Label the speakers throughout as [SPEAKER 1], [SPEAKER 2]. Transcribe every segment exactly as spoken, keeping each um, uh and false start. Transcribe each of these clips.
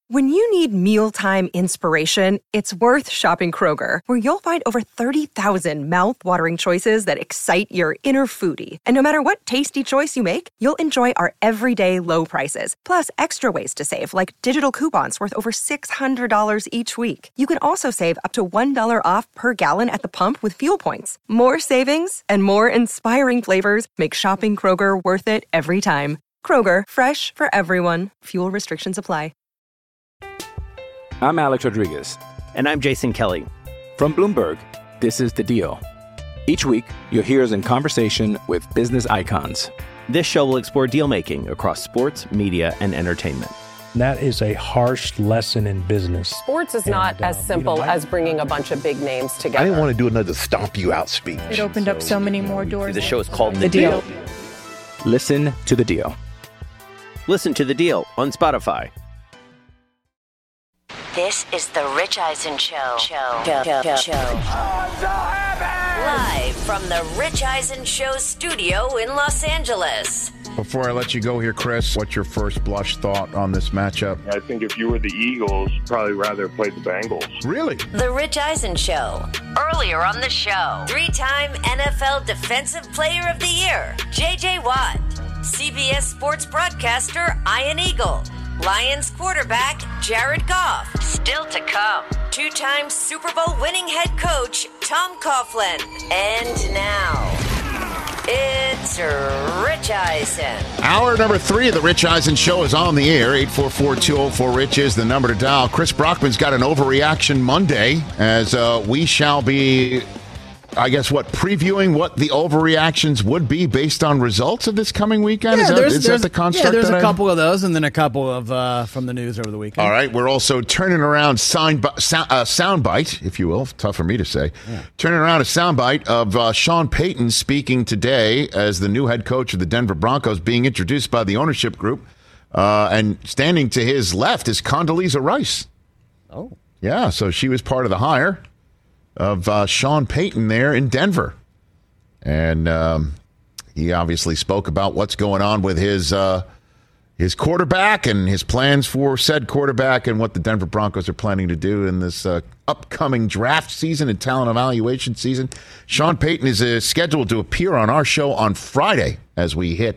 [SPEAKER 1] When you need mealtime inspiration, it's worth shopping Kroger, where you'll find over thirty thousand mouth-watering choices that excite your inner foodie. And no matter what tasty choice you make, you'll enjoy our everyday low prices, plus extra ways to save, like digital coupons worth over six hundred dollars each week. You can also save up to one dollar off per gallon at the pump with fuel points. More savings and more inspiring flavors make shopping Kroger worth it every time. Kroger, fresh for everyone. Fuel restrictions apply.
[SPEAKER 2] I'm Alex Rodriguez.
[SPEAKER 3] And I'm Jason Kelly.
[SPEAKER 2] From Bloomberg, this is The Deal. Each week, you'll hear us in conversation with business icons.
[SPEAKER 3] This show will explore deal-making across sports, media, and entertainment.
[SPEAKER 4] That is a harsh lesson in business.
[SPEAKER 5] Sports is not and, as um, simple you know, as bringing a bunch of big names together.
[SPEAKER 6] I didn't want to do another stomp you out speech.
[SPEAKER 7] It opened so, up so many more doors.
[SPEAKER 3] The show is called The,
[SPEAKER 7] the
[SPEAKER 3] deal.
[SPEAKER 7] deal.
[SPEAKER 2] Listen to The Deal.
[SPEAKER 3] Listen to The Deal on Spotify.
[SPEAKER 8] This is the Rich Eisen Show. Show. Show. Show. Show.
[SPEAKER 9] I'm so happy!
[SPEAKER 8] Live from the Rich Eisen Show studio in Los Angeles.
[SPEAKER 10] Before I let you go here, Chris, what's your first blush thought on this matchup?
[SPEAKER 11] I think if you were the Eagles, probably rather play the Bengals.
[SPEAKER 10] Really?
[SPEAKER 8] The Rich Eisen Show. Earlier on the show, three-time N F L Defensive Player of the Year, J J. Watt. C B S Sports broadcaster, Ian Eagle. Lions quarterback, Jared Goff. Still to come, two-time Super Bowl winning head coach, Tom Coughlin. And now, it's Rich Eisen.
[SPEAKER 10] Hour number three of the Rich Eisen Show is on the air. eight four four, two oh four, RICH is the number to dial. Chris Brockman's got an overreaction Monday, as uh, we shall be, I guess, what, previewing what the overreactions would be based on results of this coming weekend?
[SPEAKER 12] Yeah,
[SPEAKER 10] is that,
[SPEAKER 12] there's,
[SPEAKER 10] is
[SPEAKER 12] there's,
[SPEAKER 10] that the construct?
[SPEAKER 12] Yeah, there's
[SPEAKER 10] that
[SPEAKER 12] a
[SPEAKER 10] I...
[SPEAKER 12] couple of those, and then a couple of uh, from the news over the weekend.
[SPEAKER 10] All right, we're also turning around sound, sound, uh, soundbite, if you will. Tough for me to say. Yeah. Turning around a soundbite of uh, Sean Payton speaking today as the new head coach of the Denver Broncos, being introduced by the ownership group, uh, and standing to his left is Condoleezza Rice.
[SPEAKER 12] Oh,
[SPEAKER 10] yeah. So she was part of the hire of uh, Sean Payton there in Denver. And um, he obviously spoke about what's going on with his uh, his quarterback and his plans for said quarterback and what the Denver Broncos are planning to do in this uh, upcoming draft season and talent evaluation season. Sean Payton is uh, scheduled to appear on our show on Friday as we hit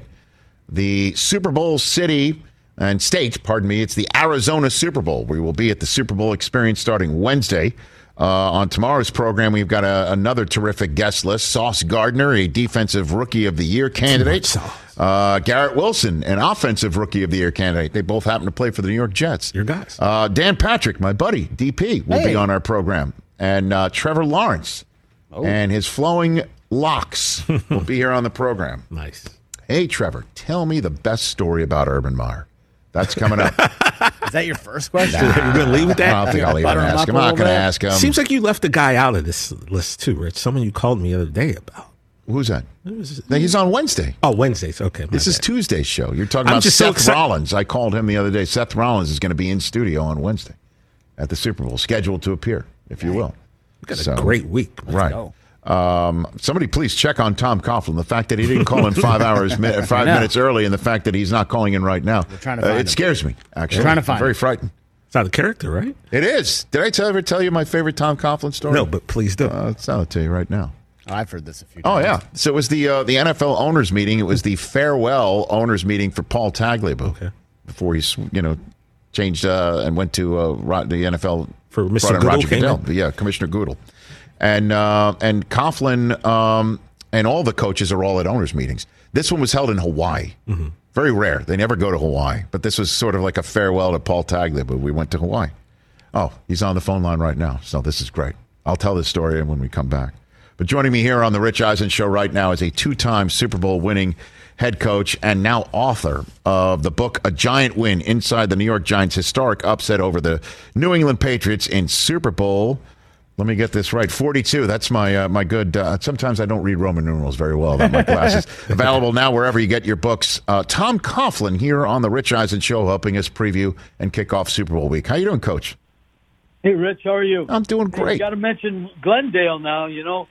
[SPEAKER 10] the Super Bowl city and state, pardon me. It's the Arizona Super Bowl. We will be at the Super Bowl experience starting Wednesday. Uh, on tomorrow's program, we've got a, another terrific guest list. Sauce Gardner, a Defensive Rookie of the Year candidate. Uh, Garrett Wilson, an Offensive Rookie of the Year candidate. They both happen to play for the New York Jets.
[SPEAKER 13] Your guys.
[SPEAKER 10] Uh, Dan Patrick, my buddy, D P, will
[SPEAKER 12] hey.
[SPEAKER 10] be on our program. And uh, Trevor Lawrence oh. and his flowing locks will be here on the program.
[SPEAKER 13] Nice.
[SPEAKER 10] Hey, Trevor, tell me the best story about Urban Meyer. That's coming up.
[SPEAKER 12] Is that your first question?
[SPEAKER 13] Nah, you're going to leave with that?
[SPEAKER 10] I don't think I'll even ask him. I'm not going to ask him.
[SPEAKER 13] Seems like you left a guy out of this list, too, Rich. Someone you called me the other day about.
[SPEAKER 10] Who's that? Was, no, he's on Wednesday.
[SPEAKER 13] Oh, Wednesdays. Okay.
[SPEAKER 10] This
[SPEAKER 13] bad.
[SPEAKER 10] is Tuesday's show. You're talking about Seth so Rollins. I called him the other day. Seth Rollins is going to be in studio on Wednesday at the Super Bowl, scheduled to appear, if you will.
[SPEAKER 13] We've got so, a great week. Let's
[SPEAKER 10] right.
[SPEAKER 13] Go.
[SPEAKER 10] Um, somebody please check on Tom Coughlin. The fact that he didn't call in five hours, five minutes early, and the fact that he's not calling in right now,
[SPEAKER 12] We're trying to find
[SPEAKER 10] uh, it
[SPEAKER 12] him.
[SPEAKER 10] scares me. Actually,
[SPEAKER 12] We're trying to find
[SPEAKER 10] I'm very
[SPEAKER 12] him.
[SPEAKER 10] frightened.
[SPEAKER 13] It's not a character, right?
[SPEAKER 10] It is. Did I tell, ever tell you my favorite Tom Coughlin story?
[SPEAKER 13] No, but please do.
[SPEAKER 10] Uh, I'll tell you right now.
[SPEAKER 12] Oh, I've heard this a few times.
[SPEAKER 10] Oh yeah. So it was the uh, the N F L owners meeting. It was the farewell owners meeting for Paul Tagliabue.
[SPEAKER 13] Okay. Before
[SPEAKER 10] he, you know, changed uh, and went to uh, the N F L
[SPEAKER 13] for Mister Goodell.
[SPEAKER 10] Roger Goodell. Yeah, Commissioner Goodell. And uh, and Coughlin um, and all the coaches are all at owners' meetings. This one was held in Hawaii. Mm-hmm. Very rare. They never go to Hawaii. But this was sort of like a farewell to Paul Tagliabue. We went to Hawaii. Oh, he's on the phone line right now. So this is great. I'll tell this story when we come back. But joining me here on the Rich Eisen Show right now is a two-time Super Bowl winning head coach and now author of the book A Giant Win Inside the New York Giants' Historic Upset Over the New England Patriots in Super Bowl. Let me get this right. forty-two. That's my uh, my good. Uh, sometimes I don't read Roman numerals very well without my glasses. Available now wherever you get your books. Uh, Tom Coughlin here on the Rich Eisen Show, helping us preview and kick off Super Bowl week. How you doing, Coach?
[SPEAKER 14] Hey, Rich. How are you?
[SPEAKER 10] I'm doing great.
[SPEAKER 14] You got to mention Glendale now. You know,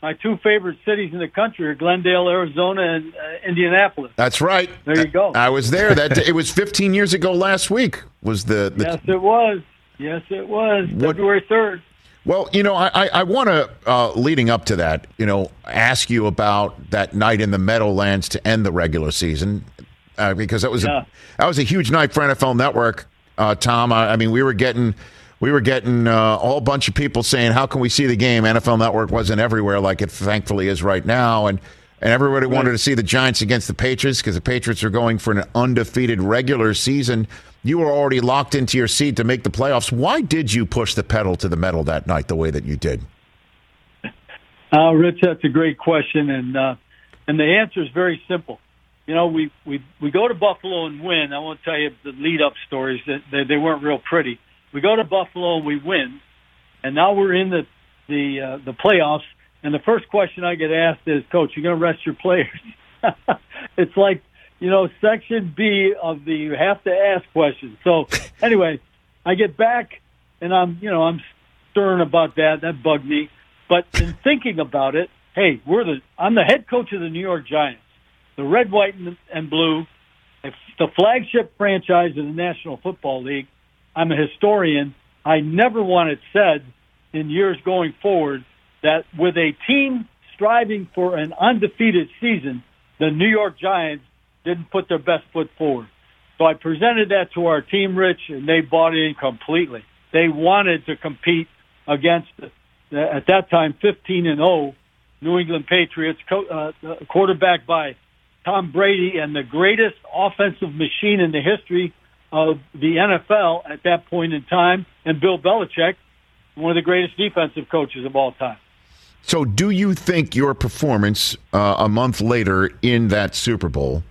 [SPEAKER 14] my two favorite cities in the country are Glendale, Arizona, and uh, Indianapolis.
[SPEAKER 10] That's right.
[SPEAKER 14] There you go.
[SPEAKER 10] I was there. That day. It was fifteen years ago last week. Was the, the
[SPEAKER 14] yes, it was. Yes, it was.
[SPEAKER 10] What,
[SPEAKER 14] February third.
[SPEAKER 10] Well, you know, I, I, I want to, uh, leading up to that, you know, ask you about that night in the Meadowlands to end the regular season, uh, because that was
[SPEAKER 14] yeah.
[SPEAKER 10] a that was a huge night for N F L Network, uh, Tom. I, I mean, we were getting we were getting uh, a whole bunch of people saying, "How can we see the game?" N F L Network wasn't everywhere like it thankfully is right now, and and everybody right. wanted to see the Giants against the Patriots because the Patriots are going for an undefeated regular season. You were already locked into your seat to make the playoffs. Why did you push the pedal to the metal that night the way that you did?
[SPEAKER 14] Uh, Rich, that's a great question, and uh, and the answer is very simple. You know, we, we, we go to Buffalo and win. I won't tell you the lead-up stories. That they, they weren't real pretty. We go to Buffalo and we win, and now we're in the the uh, the playoffs. And the first question I get asked is, "Coach, you going to rest your players?" It's like, you know, Section B of the you have to ask questions. So anyway, I get back and I'm, you know, I'm stern about that. That bugged me. But in thinking about it, hey, we're the I'm the head coach of the New York Giants, the red, white, and, and blue, the flagship franchise of the National Football League. I'm a historian. I never want it said in years going forward that with a team striving for an undefeated season, the New York Giants didn't put their best foot forward. So I presented that to our team, Rich, and they bought in completely. They wanted to compete against, uh, at that time, fifteen and oh New England Patriots, co- uh, quarterbacked by Tom Brady and the greatest offensive machine in the history of the N F L at that point in time, and Bill Belichick, one of the greatest defensive coaches of all time.
[SPEAKER 10] So do you think your performance uh, a month later in that Super Bowl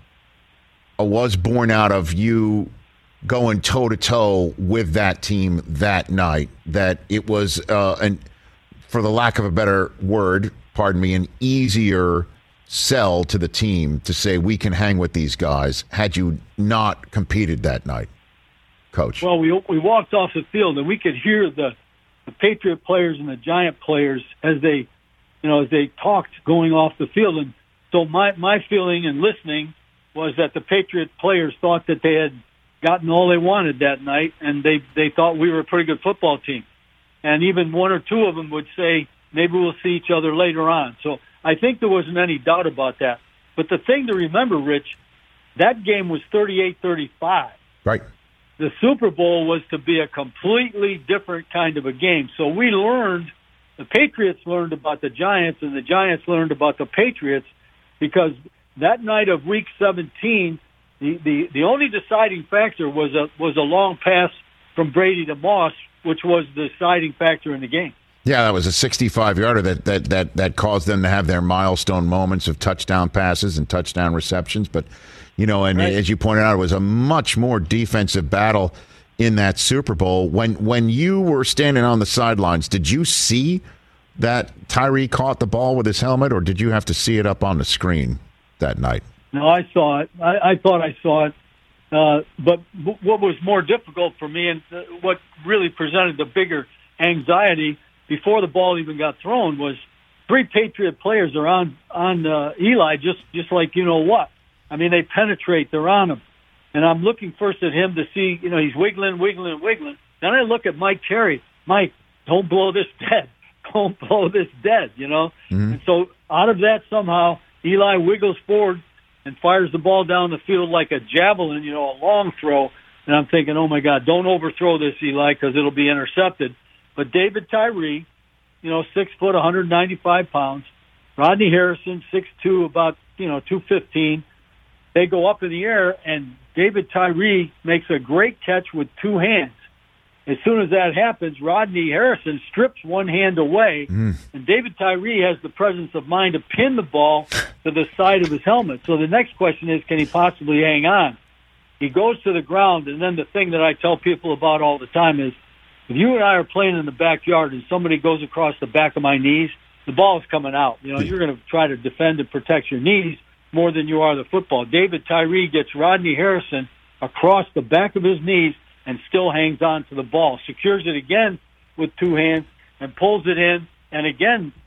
[SPEAKER 10] was born out of you going toe-to-toe with that team that night, that it was, uh, an, for the lack of a better word, pardon me, an easier sell to the team to say we can hang with these guys had you not competed that night, Coach?
[SPEAKER 14] Well, we we walked off the field and we could hear the, the Patriot players and the Giant players as they, you know, as they talked going off the field. And so my, my feeling and listening was that the Patriot players thought that they had gotten all they wanted that night, and they, they thought we were a pretty good football team. And even one or two of them would say, maybe we'll see each other later on. So I think there wasn't any doubt about that. But the thing to remember, Rich, that game was thirty-eight thirty-five.
[SPEAKER 10] Right.
[SPEAKER 14] The Super Bowl was to be a completely different kind of a game. So we learned, the Patriots learned about the Giants, and the Giants learned about the Patriots, because that night of Week seventeen, the, the, the only deciding factor was a was a long pass from Brady to Moss, which was the deciding factor in the game.
[SPEAKER 10] Yeah, that was a sixty-five-yarder that, that, that, that caused them to have their milestone moments of touchdown passes and touchdown receptions. But, you know, and right. as you pointed out, it was a much more defensive battle in that Super Bowl. When when you were standing on the sidelines, did you see that Tyree caught the ball with his helmet, or did you have to see it up on the screen that night?
[SPEAKER 14] No, I saw it. I, I thought I saw it. Uh, but w- what was more difficult for me, and uh, what really presented the bigger anxiety before the ball even got thrown, was three Patriot players are on on uh, Eli, just just like you know what. I mean, they penetrate. They're on him, and I'm looking first at him to see. You know, he's wiggling, wiggling, wiggling. Then I look at Mike Terry. Mike, don't blow this dead. Don't blow this dead. You know. Mm-hmm. And so out of that, somehow Eli wiggles forward and fires the ball down the field like a javelin. You know, a long throw. And I'm thinking, oh my God, don't overthrow this, Eli, because it'll be intercepted. But David Tyree, you know, six foot, one hundred ninety-five pounds. Rodney Harrison, six two, about, you know, two fifteen. They go up in the air, and David Tyree makes a great catch with two hands. As soon as that happens, Rodney Harrison strips one hand away, mm. and David Tyree has the presence of mind to pin the ball to the side of his helmet. So the next question is, can he possibly hang on? He goes to the ground, and then the thing that I tell people about all the time is, if you and I are playing in the backyard and somebody goes across the back of my knees, the ball is coming out. You know, you're going to try to defend and protect your knees more than you are the football. David Tyree gets Rodney Harrison across the back of his knees and still hangs on to the ball, secures it again with two hands and pulls it in. And again,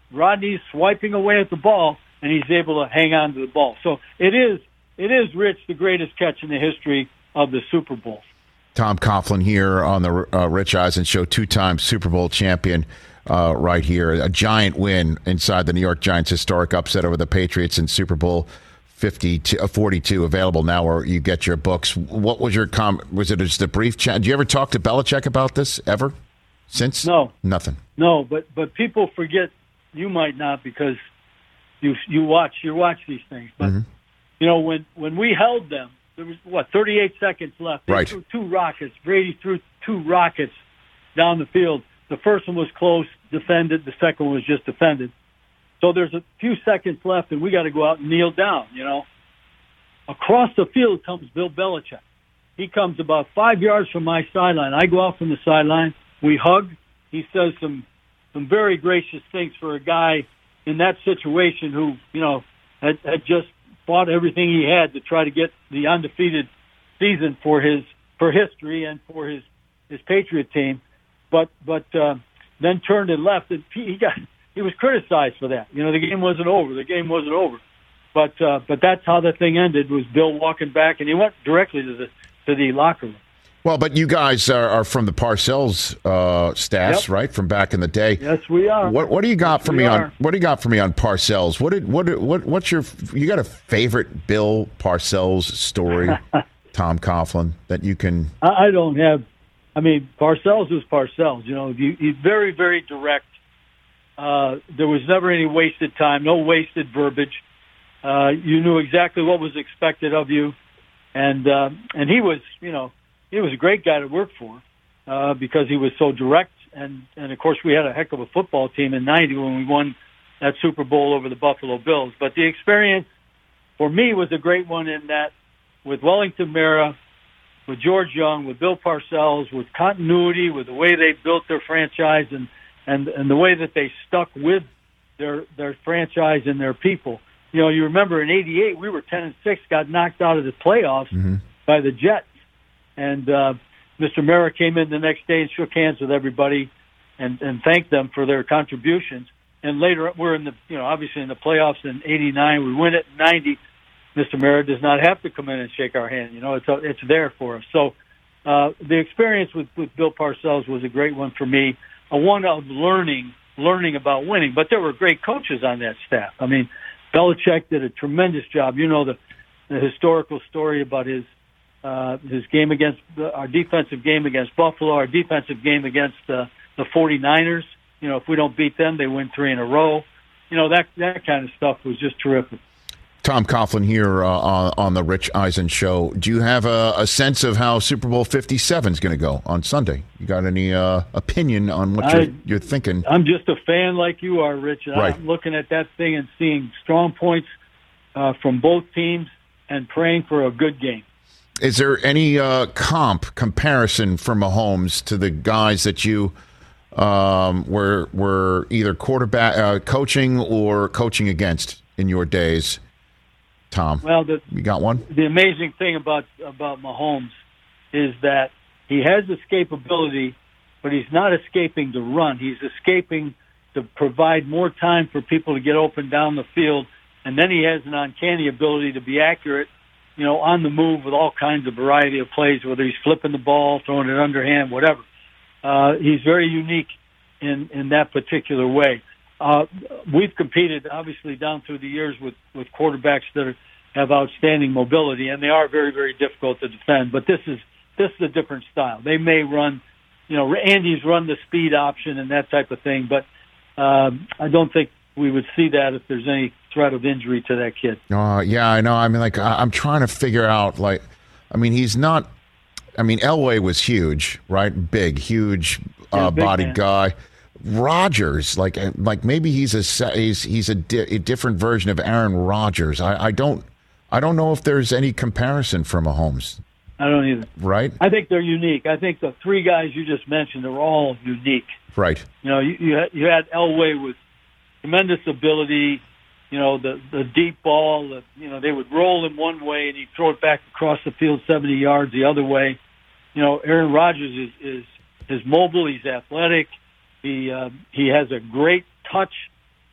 [SPEAKER 14] Rodney's swiping away at the ball, and he's able to hang on to the ball. So it is, it is, Rich, the greatest catch in the history of the Super Bowl.
[SPEAKER 10] Tom Coughlin here on the uh, Rich Eisen Show, two-time Super Bowl champion uh, right here. A giant win inside the New York Giants' historic upset over the Patriots in Super Bowl fifty-two, uh, forty-two, available now where you get your books. What was your com? Was it just a brief chat? Did you ever talk to Belichick about this ever? Since
[SPEAKER 14] no,
[SPEAKER 10] nothing.
[SPEAKER 14] No, but but people forget. You might not because you you watch you watch these things. But
[SPEAKER 10] mm-hmm.
[SPEAKER 14] you know when when we held them, there was what thirty-eight seconds left. They
[SPEAKER 10] right.
[SPEAKER 14] threw two rockets. Brady threw two rockets down the field. The first one was close, defended. The second one was just defended. So there's a few seconds left, and we got to go out and kneel down, you know. Across the field comes Bill Belichick. He comes about five yards from my sideline. I go out from the sideline. We hug. He says some some very gracious things for a guy in that situation who, you know, had, had just fought everything he had to try to get the undefeated season for his for history and for his, his Patriot team. But but uh, then turned and left, and he got he was criticized for that. You know, the game wasn't over. The game wasn't over. But uh, but that's how the thing ended. Was Bill walking back, and he went directly to the to the locker room.
[SPEAKER 10] Well, but you guys are, are from the Parcells uh, staffs,
[SPEAKER 14] Yep.
[SPEAKER 10] right? From back in the day.
[SPEAKER 14] Yes, we are.
[SPEAKER 10] What What do you got
[SPEAKER 14] Yes,
[SPEAKER 10] for
[SPEAKER 14] we
[SPEAKER 10] me
[SPEAKER 14] are.
[SPEAKER 10] on What do you got for me on Parcells? What did what what what's your you got a favorite Bill Parcells story, Tom Coughlin, that you can?
[SPEAKER 14] I I don't have. I mean, Parcells was Parcells. You know, he, he's very, very direct. Uh, there was never any wasted time, no wasted verbiage. Uh, you knew exactly what was expected of you, and uh, and he was, you know, he was a great guy to work for uh, because he was so direct. And and of course, we had a heck of a football team in ninety when we won that Super Bowl over the Buffalo Bills. But the experience for me was a great one in that with Wellington Mara, with George Young, with Bill Parcells, with continuity, with the way they built their franchise and, and, and the way that they stuck with their their franchise and their people. You know, you remember in eighty-eight, we were ten and six, got knocked out of the playoffs
[SPEAKER 10] mm-hmm.
[SPEAKER 14] by the Jets. And uh, Mister Mara came in the next day and shook hands with everybody and, and thanked them for their contributions. And later, we're in the, you know, obviously in the playoffs in eighty-nine. We win it in ninety. Mister Mara does not have to come in and shake our hand. You know, it's it's there for us. So uh, the experience with, with Bill Parcells was a great one for me, a one of learning, learning about winning. But there were great coaches on that staff. I mean, Belichick did a tremendous job. You know the, the historical story about his uh, his game against the, our defensive game against Buffalo, our defensive game against uh, the forty-niners. You know, if we don't beat them, they win three in a row. You know, that that kind of stuff was just terrific.
[SPEAKER 10] Tom Coughlin here uh, on, on the Rich Eisen Show. Do you have a, a sense of how Super Bowl fifty-seven is going to go on Sunday? You got any uh, opinion on what
[SPEAKER 14] I,
[SPEAKER 10] you're, you're thinking?
[SPEAKER 14] I'm just a fan like you are, Rich. And
[SPEAKER 10] right.
[SPEAKER 14] I'm looking at that thing and seeing strong points uh, from both teams and praying for a good game.
[SPEAKER 10] Is there any uh, comp, comparison for Mahomes to the guys that you um, were, were either quarterback uh, coaching or coaching against in your days? Tom,
[SPEAKER 14] well, the,
[SPEAKER 10] you got one?
[SPEAKER 14] The amazing thing about about Mahomes is that he has escapability, but he's not escaping to run. He's escaping to provide more time for people to get open down the field, and then he has an uncanny ability to be accurate, you know, on the move with all kinds of variety of plays, whether he's flipping the ball, throwing it underhand, whatever. Uh, he's very unique in, in that particular way. Uh, we've competed, obviously, down through the years with, with quarterbacks that are, have outstanding mobility, and they are very, very difficult to defend. But this is this is a different style. They may run, you know, Andy's run the speed option and that type of thing, but um, I don't think we would see that if there's any threat of injury to that kid.
[SPEAKER 10] Uh, yeah, I know. I mean, like, I, I'm trying to figure out, like, I mean, he's not, I mean, Elway was huge, right? Big, huge uh,
[SPEAKER 14] yeah, big
[SPEAKER 10] bodied
[SPEAKER 14] man.
[SPEAKER 10] guy. Rodgers, like like maybe he's a he's he's a, di- a different version of Aaron Rodgers. I, I don't I don't know if there's any comparison for Mahomes.
[SPEAKER 14] I don't either.
[SPEAKER 10] Right?
[SPEAKER 14] I think they're unique. I think the three guys you just mentioned are all unique.
[SPEAKER 10] Right.
[SPEAKER 14] You know, you you had, you had Elway with tremendous ability. You know, the the deep ball. The, you know, they would roll him one way and he'd throw it back across the field seventy yards the other way. You know, Aaron Rodgers is is is mobile. He's athletic. He uh, he has a great touch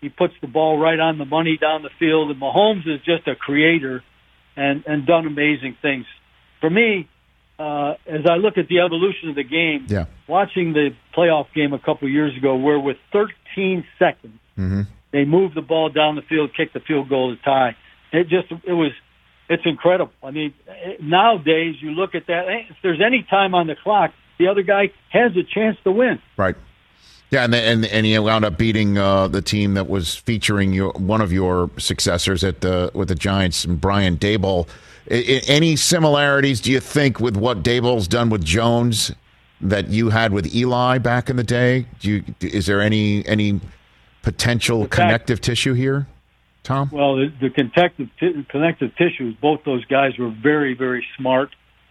[SPEAKER 14] He puts the ball right on the money down the field, and Mahomes is just a creator and, and done amazing things. For me, uh, as I look at the evolution of the game,
[SPEAKER 10] yeah.
[SPEAKER 14] watching the playoff game a couple years ago where with thirteen seconds,
[SPEAKER 10] mm-hmm.
[SPEAKER 14] they moved the ball down the field, kicked the field goal to tie. It just, it was, it's incredible. I mean, nowadays you look at that, if there's any time on the clock, the other guy has a chance to win.
[SPEAKER 10] Right. Yeah, and and and he wound up beating uh, the team that was featuring your one of your successors at the with the Giants, Brian Daboll. I, I, any similarities, do you think, with what Daboll's done with Jones that you had with Eli back in the day? Do you, is there any any potential fact, connective tissue here, Tom?
[SPEAKER 14] Well, the, the connective t- connective tissue. Both those guys were very very smart.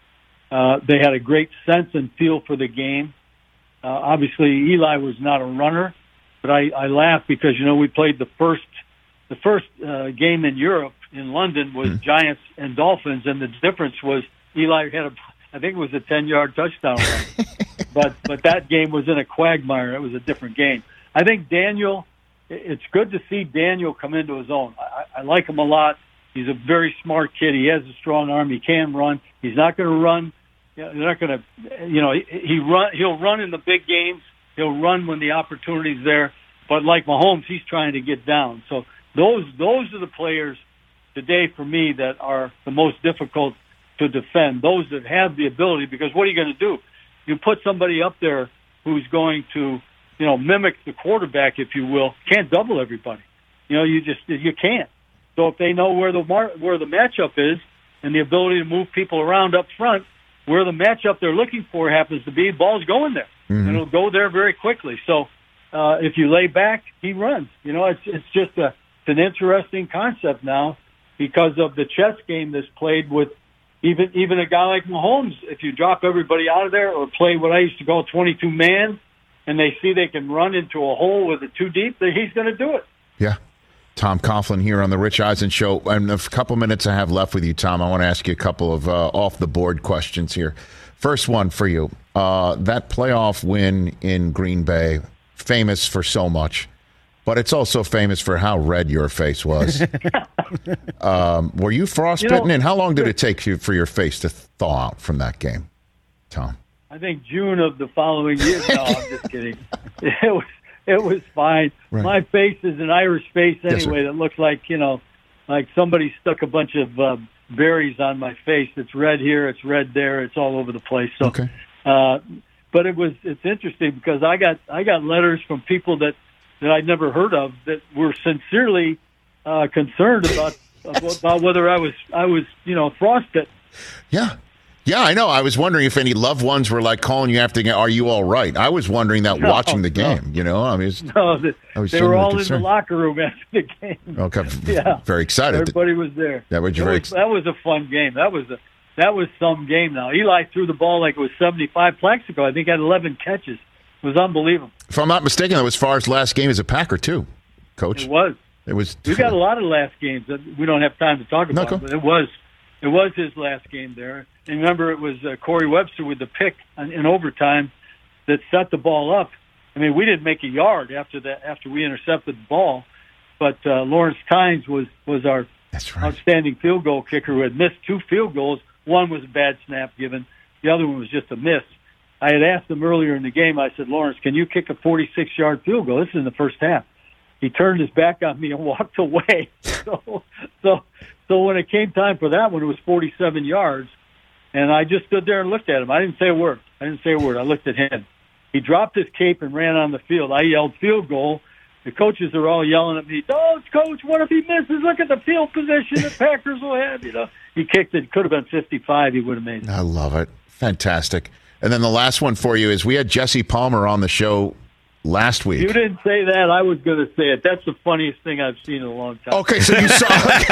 [SPEAKER 14] Uh, they had a great sense and feel for the game. Uh, obviously, Eli was not a runner, but I, I laugh because, you know, we played the first the first uh, game in Europe in London was mm. Giants and Dolphins, and the difference was Eli had a, I think it was a ten-yard touchdown run. but but that game was in a quagmire. It was a different game. I think Daniel, it's good to see Daniel come into his own. I, I like him a lot. He's a very smart kid. He has a strong arm. He can run. He's not going to run. They're not going to, you know, he, he run. He'll run in the big games. He'll run when the opportunity's there. But like Mahomes, he's trying to get down. So those those are the players today for me that are the most difficult to defend. Those that have the ability, because what are you going to do? You put somebody up there who's going to, you know, mimic the quarterback, if you will. Can't double everybody. You know, you just you can't. So if they know where the mar- where the matchup is and the ability to move people around up front, where the matchup they're looking for happens to be, ball's going there. Mm-hmm. And it'll go there very quickly. So uh, if you lay back, he runs. You know, it's it's just a, it's an interesting concept now because of the chess game that's played with even even a guy like Mahomes. If you drop everybody out of there or play what I used to call twenty-two man, and they see they can run into a hole with it too deep, then he's going to do it.
[SPEAKER 10] Yeah. Tom Coughlin here on the Rich Eisen Show. And a couple minutes I have left with you, Tom. I want to ask you a couple of uh, off-the-board questions here. First one for you. Uh, that playoff win in Green Bay, famous for so much, but it's also famous for how red your face was. um, were you frostbitten? You know, and how long did it take you for your face to thaw out from that game, Tom?
[SPEAKER 14] I think June of the following year. No, I'm just kidding. It was It was fine. Right. My face is an Irish face anyway yes, that looks like, you know, like somebody stuck a bunch of uh, berries on my face. It's red here, it's red there, it's all over the place. So,
[SPEAKER 10] okay.
[SPEAKER 14] uh, but it was it's interesting because I got I got letters from people that, that I'd never heard of that were sincerely uh, concerned about yes. about whether I was I was you know frostbitten.
[SPEAKER 10] Yeah. Yeah, I know. I was wondering if any loved ones were like calling you after, are you all right? I was wondering that no, watching the game, no. you know? I mean, was,
[SPEAKER 14] no, the,
[SPEAKER 10] I was
[SPEAKER 14] they were all
[SPEAKER 10] concerned.
[SPEAKER 14] in the locker room after the game.
[SPEAKER 10] Okay,
[SPEAKER 14] yeah.
[SPEAKER 10] Very excited.
[SPEAKER 14] Everybody was there.
[SPEAKER 10] That was,
[SPEAKER 14] very was, that was a fun game. That was a that was some game now. Eli threw the ball like it was seventy-five. Plaxico, I think, had eleven catches. It was unbelievable.
[SPEAKER 10] If I'm not mistaken, that was Favre's last game as a Packer, too, Coach.
[SPEAKER 14] It was.
[SPEAKER 10] It was.
[SPEAKER 14] We got a lot of last games that we don't have time to talk about,
[SPEAKER 10] no,
[SPEAKER 14] but it was it was his last game there. And remember, it was uh, Corey Webster with the pick in, in overtime that set the ball up. I mean, we didn't make a yard after that after we intercepted the ball, but uh, Lawrence Tynes was was our
[SPEAKER 10] That's right.
[SPEAKER 14] outstanding field goal kicker who had missed two field goals. One was a bad snap given. The other one was just a miss. I had asked him earlier in the game, I said, Lawrence, can you kick a forty-six-yard field goal? This is in the first half. He turned his back on me and walked away. so, so, so when it came time for that one, it was forty-seven yards. And I just stood there and looked at him. I didn't say a word. I didn't say a word. I looked at him. He dropped his cape and ran on the field. I yelled field goal. The coaches are all yelling at me, oh, Coach, what if he misses? Look at the field position the Packers will have. You know, he kicked it. Could have been fifty-five. He would have made it.
[SPEAKER 10] I love it. Fantastic. And then the last one for you is we had Jesse Palmer on the show last week.
[SPEAKER 14] You didn't say that. I was going to say it. That's the funniest thing I've seen in a long time.
[SPEAKER 10] Okay, so you saw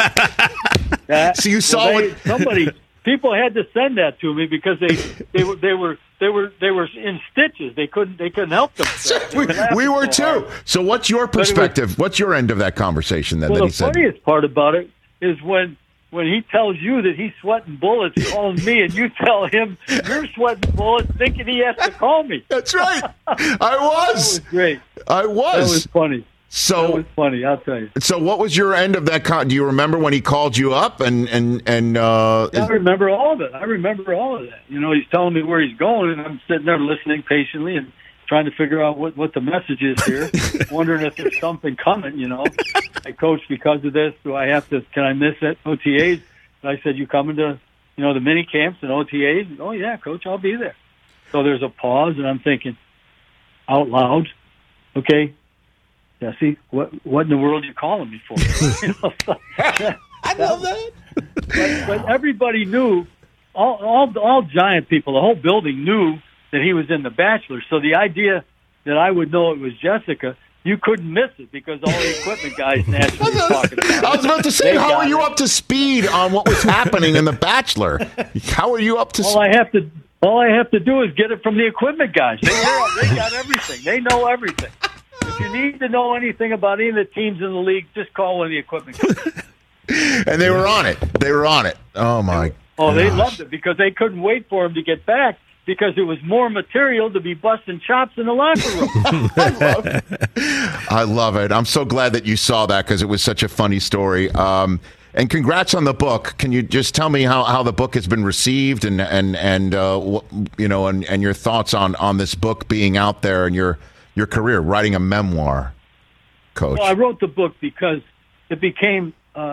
[SPEAKER 10] that, So you saw
[SPEAKER 14] well, they,
[SPEAKER 10] what...
[SPEAKER 14] Somebody... People had to send that to me because they they were they were they were they were in stitches. They couldn't they couldn't help themselves.
[SPEAKER 10] we, we were
[SPEAKER 14] so
[SPEAKER 10] too. So what's your perspective? Was, what's your end of that conversation then?
[SPEAKER 14] Well,
[SPEAKER 10] that he
[SPEAKER 14] the
[SPEAKER 10] said?
[SPEAKER 14] funniest part about it is when when he tells you that he's sweating bullets calling me, and you tell him you're sweating bullets thinking he has to call me.
[SPEAKER 10] That's right. I was.
[SPEAKER 14] That was great.
[SPEAKER 10] I was.
[SPEAKER 14] That was funny.
[SPEAKER 10] So
[SPEAKER 14] that was funny, I'll tell you.
[SPEAKER 10] So what was your end of that? Con- Do you remember when he called you up and and and? Uh,
[SPEAKER 14] yeah, I remember all of it. I remember all of that. You know, he's telling me where he's going, and I'm sitting there listening patiently and trying to figure out what, what the message is here, wondering if there's something coming. You know, I coach because of this. Do I have to? Can I miss it? O T As? And I said, you coming to, you know, the mini camps and O T As? And, oh yeah, coach, I'll be there. So there's a pause, and I'm thinking out loud, okay. Jesse, what what in the world are you calling me for? You know, so that,
[SPEAKER 13] I love that.
[SPEAKER 14] But, but everybody knew, all, all all Giant people, the whole building knew that he was in The Bachelor. So the idea that I would know it was Jessica, you couldn't miss it because all the equipment guys naturally were talking about it.
[SPEAKER 10] I was about to say, how are you up to speed on what was happening in The Bachelor? How are you up to?
[SPEAKER 14] All I have to all I have to do is get it from the equipment guys. They know, they got everything. They know everything. If you need to know anything about any of the teams in the league, just call one of the equipment guys.
[SPEAKER 10] And they were on it. They were on it. Oh, my
[SPEAKER 14] Oh,
[SPEAKER 10] gosh.
[SPEAKER 14] they loved it because they couldn't wait for him to get back because it was more material to be busting chops in the locker room. I love it.
[SPEAKER 10] I love it. I'm so glad that you saw that because it was such a funny story. Um, and congrats on the book. Can you just tell me how, how the book has been received and and and uh, what, you know and, and your thoughts on, on this book being out there and your your career writing a memoir, Coach?
[SPEAKER 14] Well, I wrote the book because it became uh,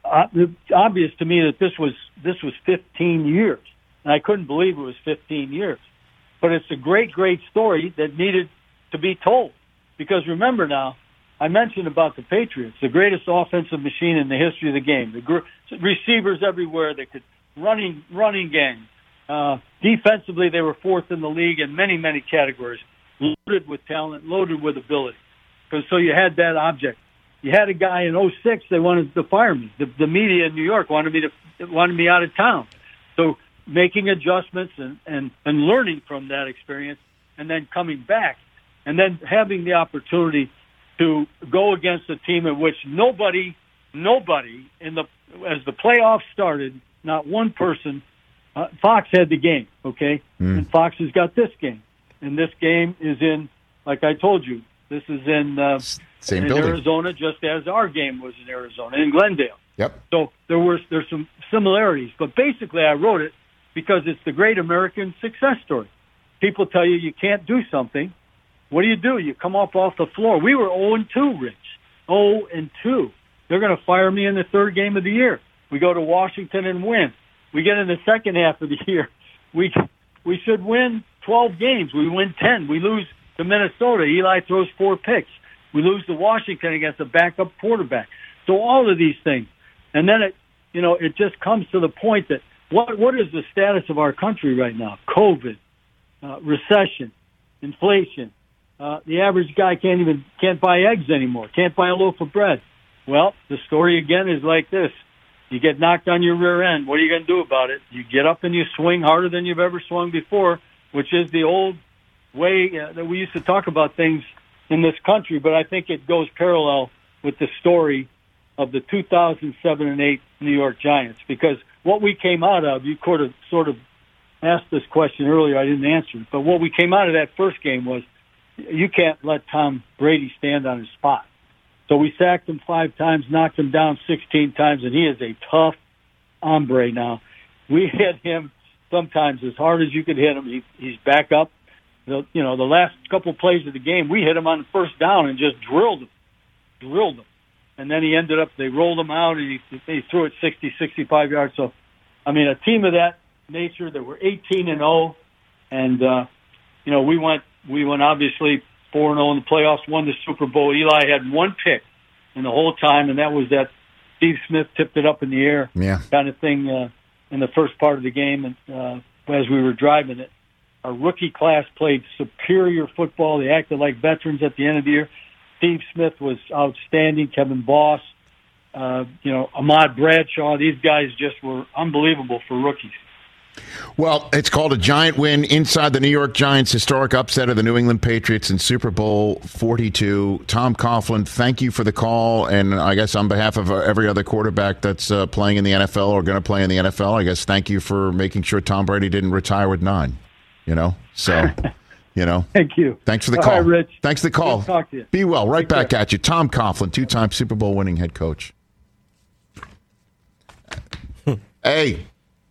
[SPEAKER 14] obvious to me that this was this was fifteen years, and I couldn't believe it was fifteen years. But it's a great, great story that needed to be told. Because remember now, I mentioned about the Patriots, the greatest offensive machine in the history of the game. The gr- receivers everywhere, they could running running game. Uh, defensively, they were fourth in the league in many, many categories. Loaded with talent, loaded with ability. Because so you had that object. You had a guy in oh six. They wanted to fire me. The, the media in New York wanted me to wanted me out of town. So making adjustments and, and, and learning from that experience, and then coming back, and then having the opportunity to go against a team in which nobody, nobody in the as the playoffs started, not one person. Uh, Fox had the game, okay,
[SPEAKER 10] mm.
[SPEAKER 14] and Fox has got this game. And this game is in, like I told you, this is in, uh,
[SPEAKER 10] Same
[SPEAKER 14] in
[SPEAKER 10] building.
[SPEAKER 14] Arizona, just as our game was in Arizona, in Glendale.
[SPEAKER 10] Yep.
[SPEAKER 14] So there were there's some similarities, but basically I wrote it because it's the great American success story. People tell you you can't do something. What do you do? You come up off the floor. We were oh and two, Rich. oh and two. They're going to fire me in the third game of the year. We go to Washington and win. We get in the second half of the year. We we should win twelve games. We win ten. We lose to Minnesota. Eli throws four picks. We lose to Washington against a backup quarterback. So all of these things. And then it, you know, it just comes to the point that what what is the status of our country right now? COVID, uh, recession, inflation. Uh, the average guy can't even can't buy eggs anymore. Can't buy a loaf of bread. Well, the story again is like this. You get knocked on your rear end. What are you going to do about it? You get up and you swing harder than you've ever swung before, which is the old way uh, that we used to talk about things in this country. But I think it goes parallel with the story of the two thousand seven and eight New York Giants, because what we came out of, you could have sort of asked this question earlier. I didn't answer it. But what we came out of that first game was you can't let Tom Brady stand on his spot. So we sacked him five times, knocked him down sixteen times, and he is a tough hombre now. We hit him sometimes as hard as you could hit him. He, he's back up. The, you know, the last couple plays of the game, we hit him on the first down and just drilled him, drilled him. And then he ended up, they rolled him out, and he, he threw it sixty, sixty-five yards. So, I mean, a team of that nature that were eighteen and oh, and, uh, you know, we went, we went obviously four and oh in the playoffs, won the Super Bowl. Eli had one pick in the whole time, and that was that Steve Smith tipped it up in the air
[SPEAKER 10] yeah.
[SPEAKER 14] kind of thing uh, in the first part of the game and uh, as we were driving it. Our rookie class played superior football. They acted like veterans at the end of the year. Steve Smith was outstanding. Kevin Boss, uh, you know, Ahmad Bradshaw. These guys just were unbelievable for rookies.
[SPEAKER 10] Well, it's called A Giant Win Inside the New York Giants Historic Upset of the New England Patriots in Super Bowl forty-two. Tom Coughlin, thank you for the call. And I guess on behalf of every other quarterback that's uh, playing in the N F L or going to play in the N F L, I guess thank you for making sure Tom Brady didn't retire with nine. You know, so You know?
[SPEAKER 14] Thank you.
[SPEAKER 10] Thanks for the
[SPEAKER 14] All
[SPEAKER 10] call.
[SPEAKER 14] right, Rich.
[SPEAKER 10] Thanks for the call.
[SPEAKER 14] Good to talk to you.
[SPEAKER 10] Be well. Right
[SPEAKER 14] Take
[SPEAKER 10] back
[SPEAKER 14] care.
[SPEAKER 10] at you. Tom Coughlin, two-time Super Bowl winning head coach. Hey,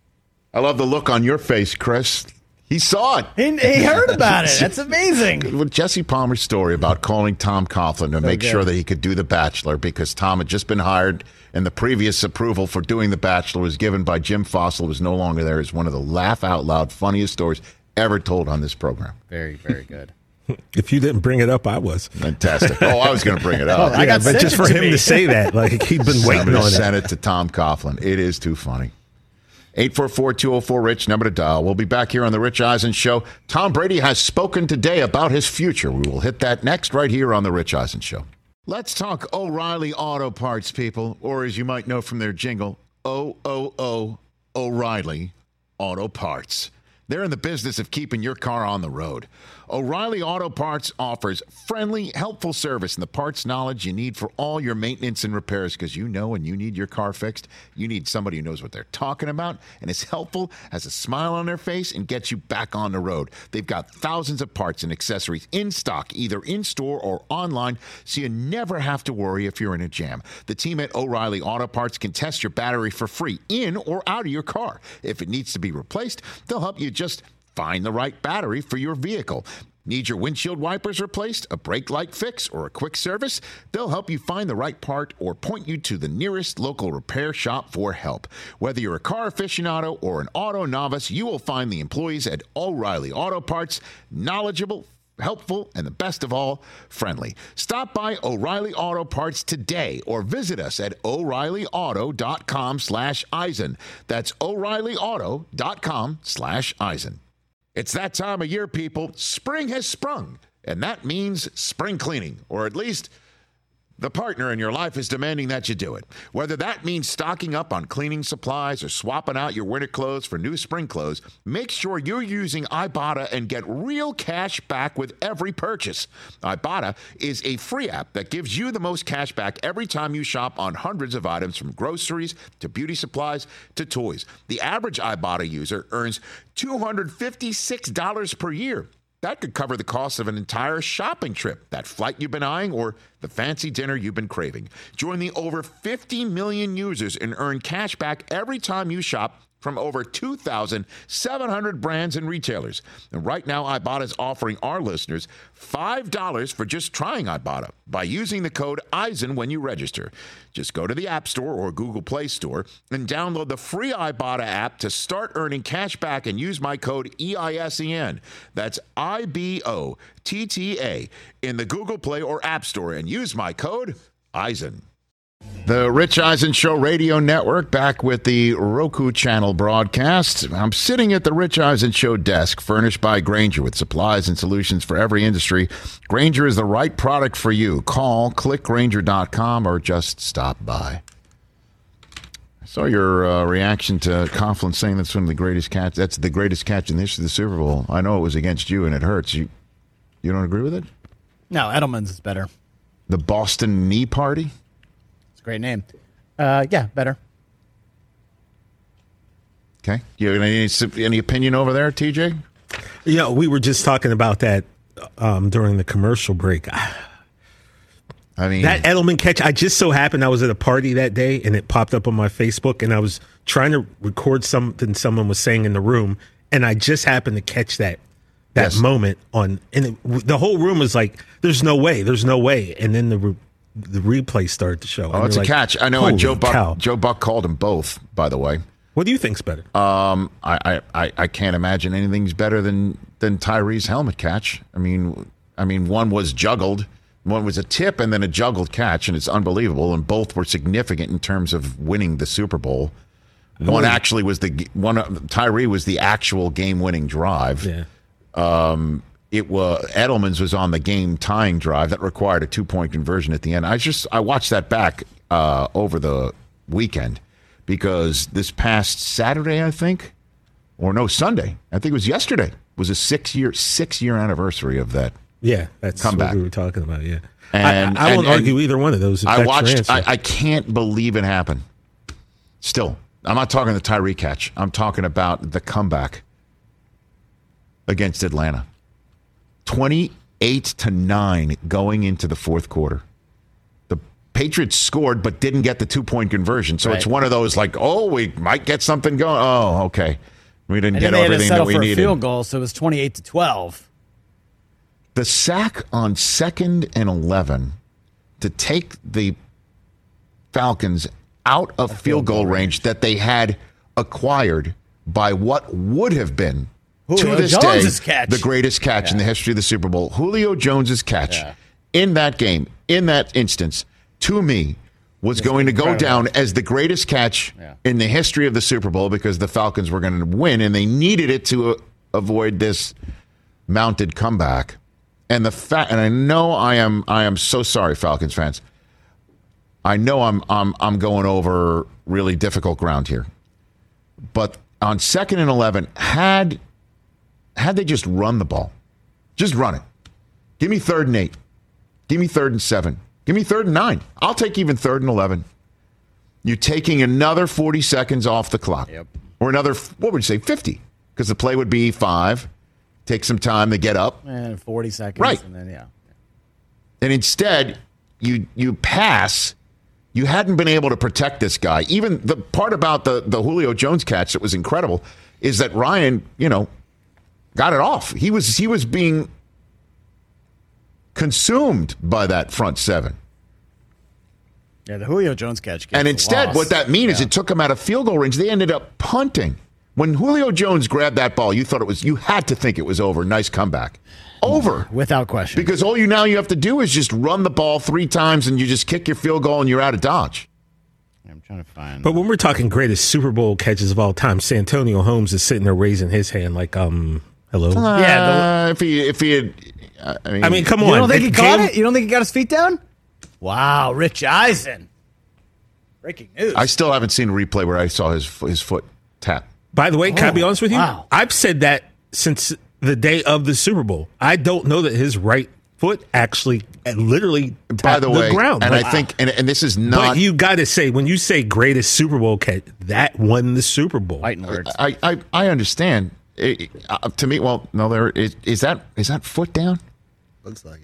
[SPEAKER 10] I love the look on your face, Chris. He saw it.
[SPEAKER 12] He, he heard about it. That's amazing.
[SPEAKER 10] With Jesse Palmer's story about calling Tom Coughlin to
[SPEAKER 12] So
[SPEAKER 10] make
[SPEAKER 12] good.
[SPEAKER 10] sure that he could do The Bachelor because Tom had just been hired and the previous approval for doing The Bachelor was given by Jim Fossil, was no longer there, is one of the laugh-out-loud funniest stories ever told on this program.
[SPEAKER 12] Very, very good.
[SPEAKER 13] If you didn't bring it up, I was.
[SPEAKER 10] Fantastic. Oh, I was going to bring it up.
[SPEAKER 12] Oh, I got
[SPEAKER 13] but
[SPEAKER 12] sent
[SPEAKER 13] just
[SPEAKER 12] it
[SPEAKER 13] for
[SPEAKER 12] to
[SPEAKER 13] him
[SPEAKER 12] me.
[SPEAKER 13] to say that, like he'd been waiting
[SPEAKER 10] Somebody
[SPEAKER 13] on it.
[SPEAKER 10] sent it to Tom Coughlin. It is too funny. eight four four, two oh four, RICH, number to dial. We'll be back here on the Rich Eisen Show. Tom Brady has spoken today about his future. We will hit that next right here on the Rich Eisen Show. Let's talk O'Reilly Auto Parts, people, or as you might know from their jingle, O O O O'Reilly Auto Parts. They're in the business of keeping your car on the road. O'Reilly Auto Parts offers friendly, helpful service and the parts knowledge you need for all your maintenance and repairs, because you know when you need your car fixed, you need somebody who knows what they're talking about and is helpful, has a smile on their face, and gets you back on the road. They've got thousands of parts and accessories in stock, either in-store or online, so you never have to worry if you're in a jam. The team at O'Reilly Auto Parts can test your battery for free in or out of your car. If it needs to be replaced, they'll help you just find the right battery for your vehicle. Need your windshield wipers replaced, a brake light fix, or a quick service? They'll help you find the right part or point you to the nearest local repair shop for help. Whether you're a car aficionado or an auto novice, you will find the employees at O'Reilly Auto Parts knowledgeable, helpful, and the best of all, friendly. Stop by O'Reilly Auto Parts today or visit us at O'Reilly Auto dot com slash Eisen. That's O'Reilly Auto dot com slash Eisen. It's that time of year, people. Spring has sprung, and that means spring cleaning, or at least the partner in your life is demanding that you do it. Whether that means stocking up on cleaning supplies or swapping out your winter clothes for new spring clothes, make sure you're using Ibotta and get real cash back with every purchase. Ibotta is a free app that gives you the most cash back every time you shop on hundreds of items, from groceries to beauty supplies to toys. The average Ibotta user earns two hundred fifty-six dollars per year. That could cover the cost of an entire shopping trip, that flight you've been eyeing, or the fancy dinner you've been craving. Join the over fifty million users and earn cash back every time you shop from over two thousand seven hundred brands and retailers. And right now, Ibotta is offering our listeners five dollars for just trying Ibotta by using the code Eisen when you register. Just go to the App Store or Google Play Store and download the free Ibotta app to start earning cash back and use my code E I S E N. That's I B O T T A in the Google Play or App Store and use my code Eisen. The Rich Eisen Show Radio Network, back with the Roku channel broadcast. I'm sitting at the Rich Eisen Show desk, furnished by Grainger, with supplies and solutions for every industry. Grainger is the right product for you. Call, click Grainger dot com, or just stop by. I saw your uh, reaction to Coughlin saying that's one of the greatest catch. That's the greatest catch in the history of the Super Bowl. I know it was against you, and it hurts. You, you don't agree with it?
[SPEAKER 12] No, Edelman's is better.
[SPEAKER 10] The Boston Knee Party?
[SPEAKER 12] Great name. Uh, yeah, better.
[SPEAKER 10] Okay. You have any, any opinion over there, T J?
[SPEAKER 13] Yeah, we were just talking about that um, during the commercial break.
[SPEAKER 10] I mean,
[SPEAKER 13] that Edelman catch, I just so happened I was at a party that day and it popped up on my Facebook, and I was trying to record something someone was saying in the room, and I just happened to catch that that
[SPEAKER 10] yes.
[SPEAKER 13] moment on, and it, the whole room was like, there's no way, there's no way. And then the the replay started to show.
[SPEAKER 10] Oh, it's a
[SPEAKER 13] like,
[SPEAKER 10] catch. I know. And Joe Buck,
[SPEAKER 13] cow.
[SPEAKER 10] Joe Buck called them both, by the way.
[SPEAKER 13] What do you think's better?
[SPEAKER 10] Um, I, I, I can't imagine anything's better than, than Tyree's helmet catch. I mean, I mean, one was juggled, one was a tip, and then a juggled catch, and it's unbelievable. And both were significant in terms of winning the Super Bowl. One actually was the one. Tyree was the actual game-winning drive.
[SPEAKER 13] Yeah.
[SPEAKER 10] Um, it was Edelman's was on the game-tying drive that required a two-point conversion at the end. I just I watched that back uh, over the weekend because this past Saturday, I think, or no Sunday, I think it was yesterday, was a six-year six-year anniversary of that.
[SPEAKER 13] Yeah, that's
[SPEAKER 10] comeback.
[SPEAKER 13] what we were talking about. Yeah,
[SPEAKER 10] and
[SPEAKER 13] I, I won't
[SPEAKER 10] and,
[SPEAKER 13] argue
[SPEAKER 10] and
[SPEAKER 13] either one of those. If
[SPEAKER 10] I
[SPEAKER 13] that's
[SPEAKER 10] watched.
[SPEAKER 13] your
[SPEAKER 10] I,
[SPEAKER 13] answer.
[SPEAKER 10] I can't believe it happened. Still, I'm not talking the Tyree catch. I'm talking about the comeback against Atlanta. twenty-eight to nine going into the fourth quarter. The Patriots scored but didn't get the two-point conversion. So
[SPEAKER 12] Right.
[SPEAKER 10] it's one of those like, oh, we might get something going. Oh, okay. We didn't
[SPEAKER 12] And
[SPEAKER 10] get
[SPEAKER 12] then they had to
[SPEAKER 10] everything
[SPEAKER 12] settle
[SPEAKER 10] that we
[SPEAKER 12] for
[SPEAKER 10] needed.
[SPEAKER 12] a field goal, so it was twenty-eight to twelve.
[SPEAKER 10] The sack on second and eleven to take the Falcons out of field goal range that they had acquired by what would have been,
[SPEAKER 12] Julio
[SPEAKER 10] to this
[SPEAKER 12] Jones's
[SPEAKER 10] day,
[SPEAKER 12] catch.
[SPEAKER 10] the greatest catch
[SPEAKER 12] Yeah.
[SPEAKER 10] in the history of the Super Bowl. Julio Jones's catch
[SPEAKER 12] Yeah.
[SPEAKER 10] in that game, in that instance, to me, was
[SPEAKER 12] It's
[SPEAKER 10] going to go
[SPEAKER 12] incredible.
[SPEAKER 10] down as the greatest catch
[SPEAKER 12] Yeah.
[SPEAKER 10] in the history of the Super Bowl because the Falcons were going to win, and they needed it to uh, avoid this mounted comeback. And the fact, and I know I am, I am so sorry, Falcons fans. I know I'm, I'm, I'm going over really difficult ground here, but on second and eleven, had, had they just run the ball, just run it. Give me third and eight. Give me third and seven. Give me third and nine. I'll take even third and eleven. You're taking another forty seconds off the clock,
[SPEAKER 12] Yep.
[SPEAKER 10] or another, what would you say, fifty? Because the play would be five. Take some time to get up.
[SPEAKER 12] And forty seconds.
[SPEAKER 10] Right.
[SPEAKER 12] And then, yeah.
[SPEAKER 10] And instead, you you pass. You hadn't been able to protect this guy. Even the part about the, the Julio Jones catch that was incredible is that Ryan, you know, got it off. He was he was being consumed by that front seven.
[SPEAKER 12] Yeah, the Julio Jones catch. gets
[SPEAKER 10] And instead,
[SPEAKER 12] lost.
[SPEAKER 10] what that means is
[SPEAKER 12] Yeah.
[SPEAKER 10] it took him out of field goal range. They ended up punting. When Julio Jones grabbed that ball, you thought it was, you had to think it was over. Nice comeback. Over.
[SPEAKER 12] Without question.
[SPEAKER 10] Because all you now you have to do is just run the ball three times and you just kick your field goal and you're out of Dodge.
[SPEAKER 12] I'm trying to find.
[SPEAKER 13] But when we're talking greatest Super Bowl catches of all time, Santonio Holmes is sitting there raising his hand like, um, hello.
[SPEAKER 10] Uh,
[SPEAKER 12] Yeah,
[SPEAKER 10] if he if he had, uh, I mean,
[SPEAKER 13] I mean, come on.
[SPEAKER 12] You don't think he
[SPEAKER 13] It
[SPEAKER 12] caught
[SPEAKER 13] came-
[SPEAKER 12] it? You don't think he got his feet down? Wow, Rich Eisen. Breaking news.
[SPEAKER 10] I still haven't seen a replay where I saw his his foot tap.
[SPEAKER 13] By the way, can I be
[SPEAKER 12] Oh,
[SPEAKER 13] honest with you?
[SPEAKER 12] wow.
[SPEAKER 13] I've said that since the day of the Super Bowl. I don't know that his right foot actually uh, literally tapped
[SPEAKER 10] By the way,
[SPEAKER 13] ground.
[SPEAKER 10] and
[SPEAKER 13] Like,
[SPEAKER 10] I think, and, and this is not.
[SPEAKER 13] but you got to say, when you say greatest Super Bowl catch, that won the Super Bowl.
[SPEAKER 12] Fighting words.
[SPEAKER 10] I, I, I understand. It, uh, to me, well, no, there is, is that is that foot down?
[SPEAKER 15] Looks like it.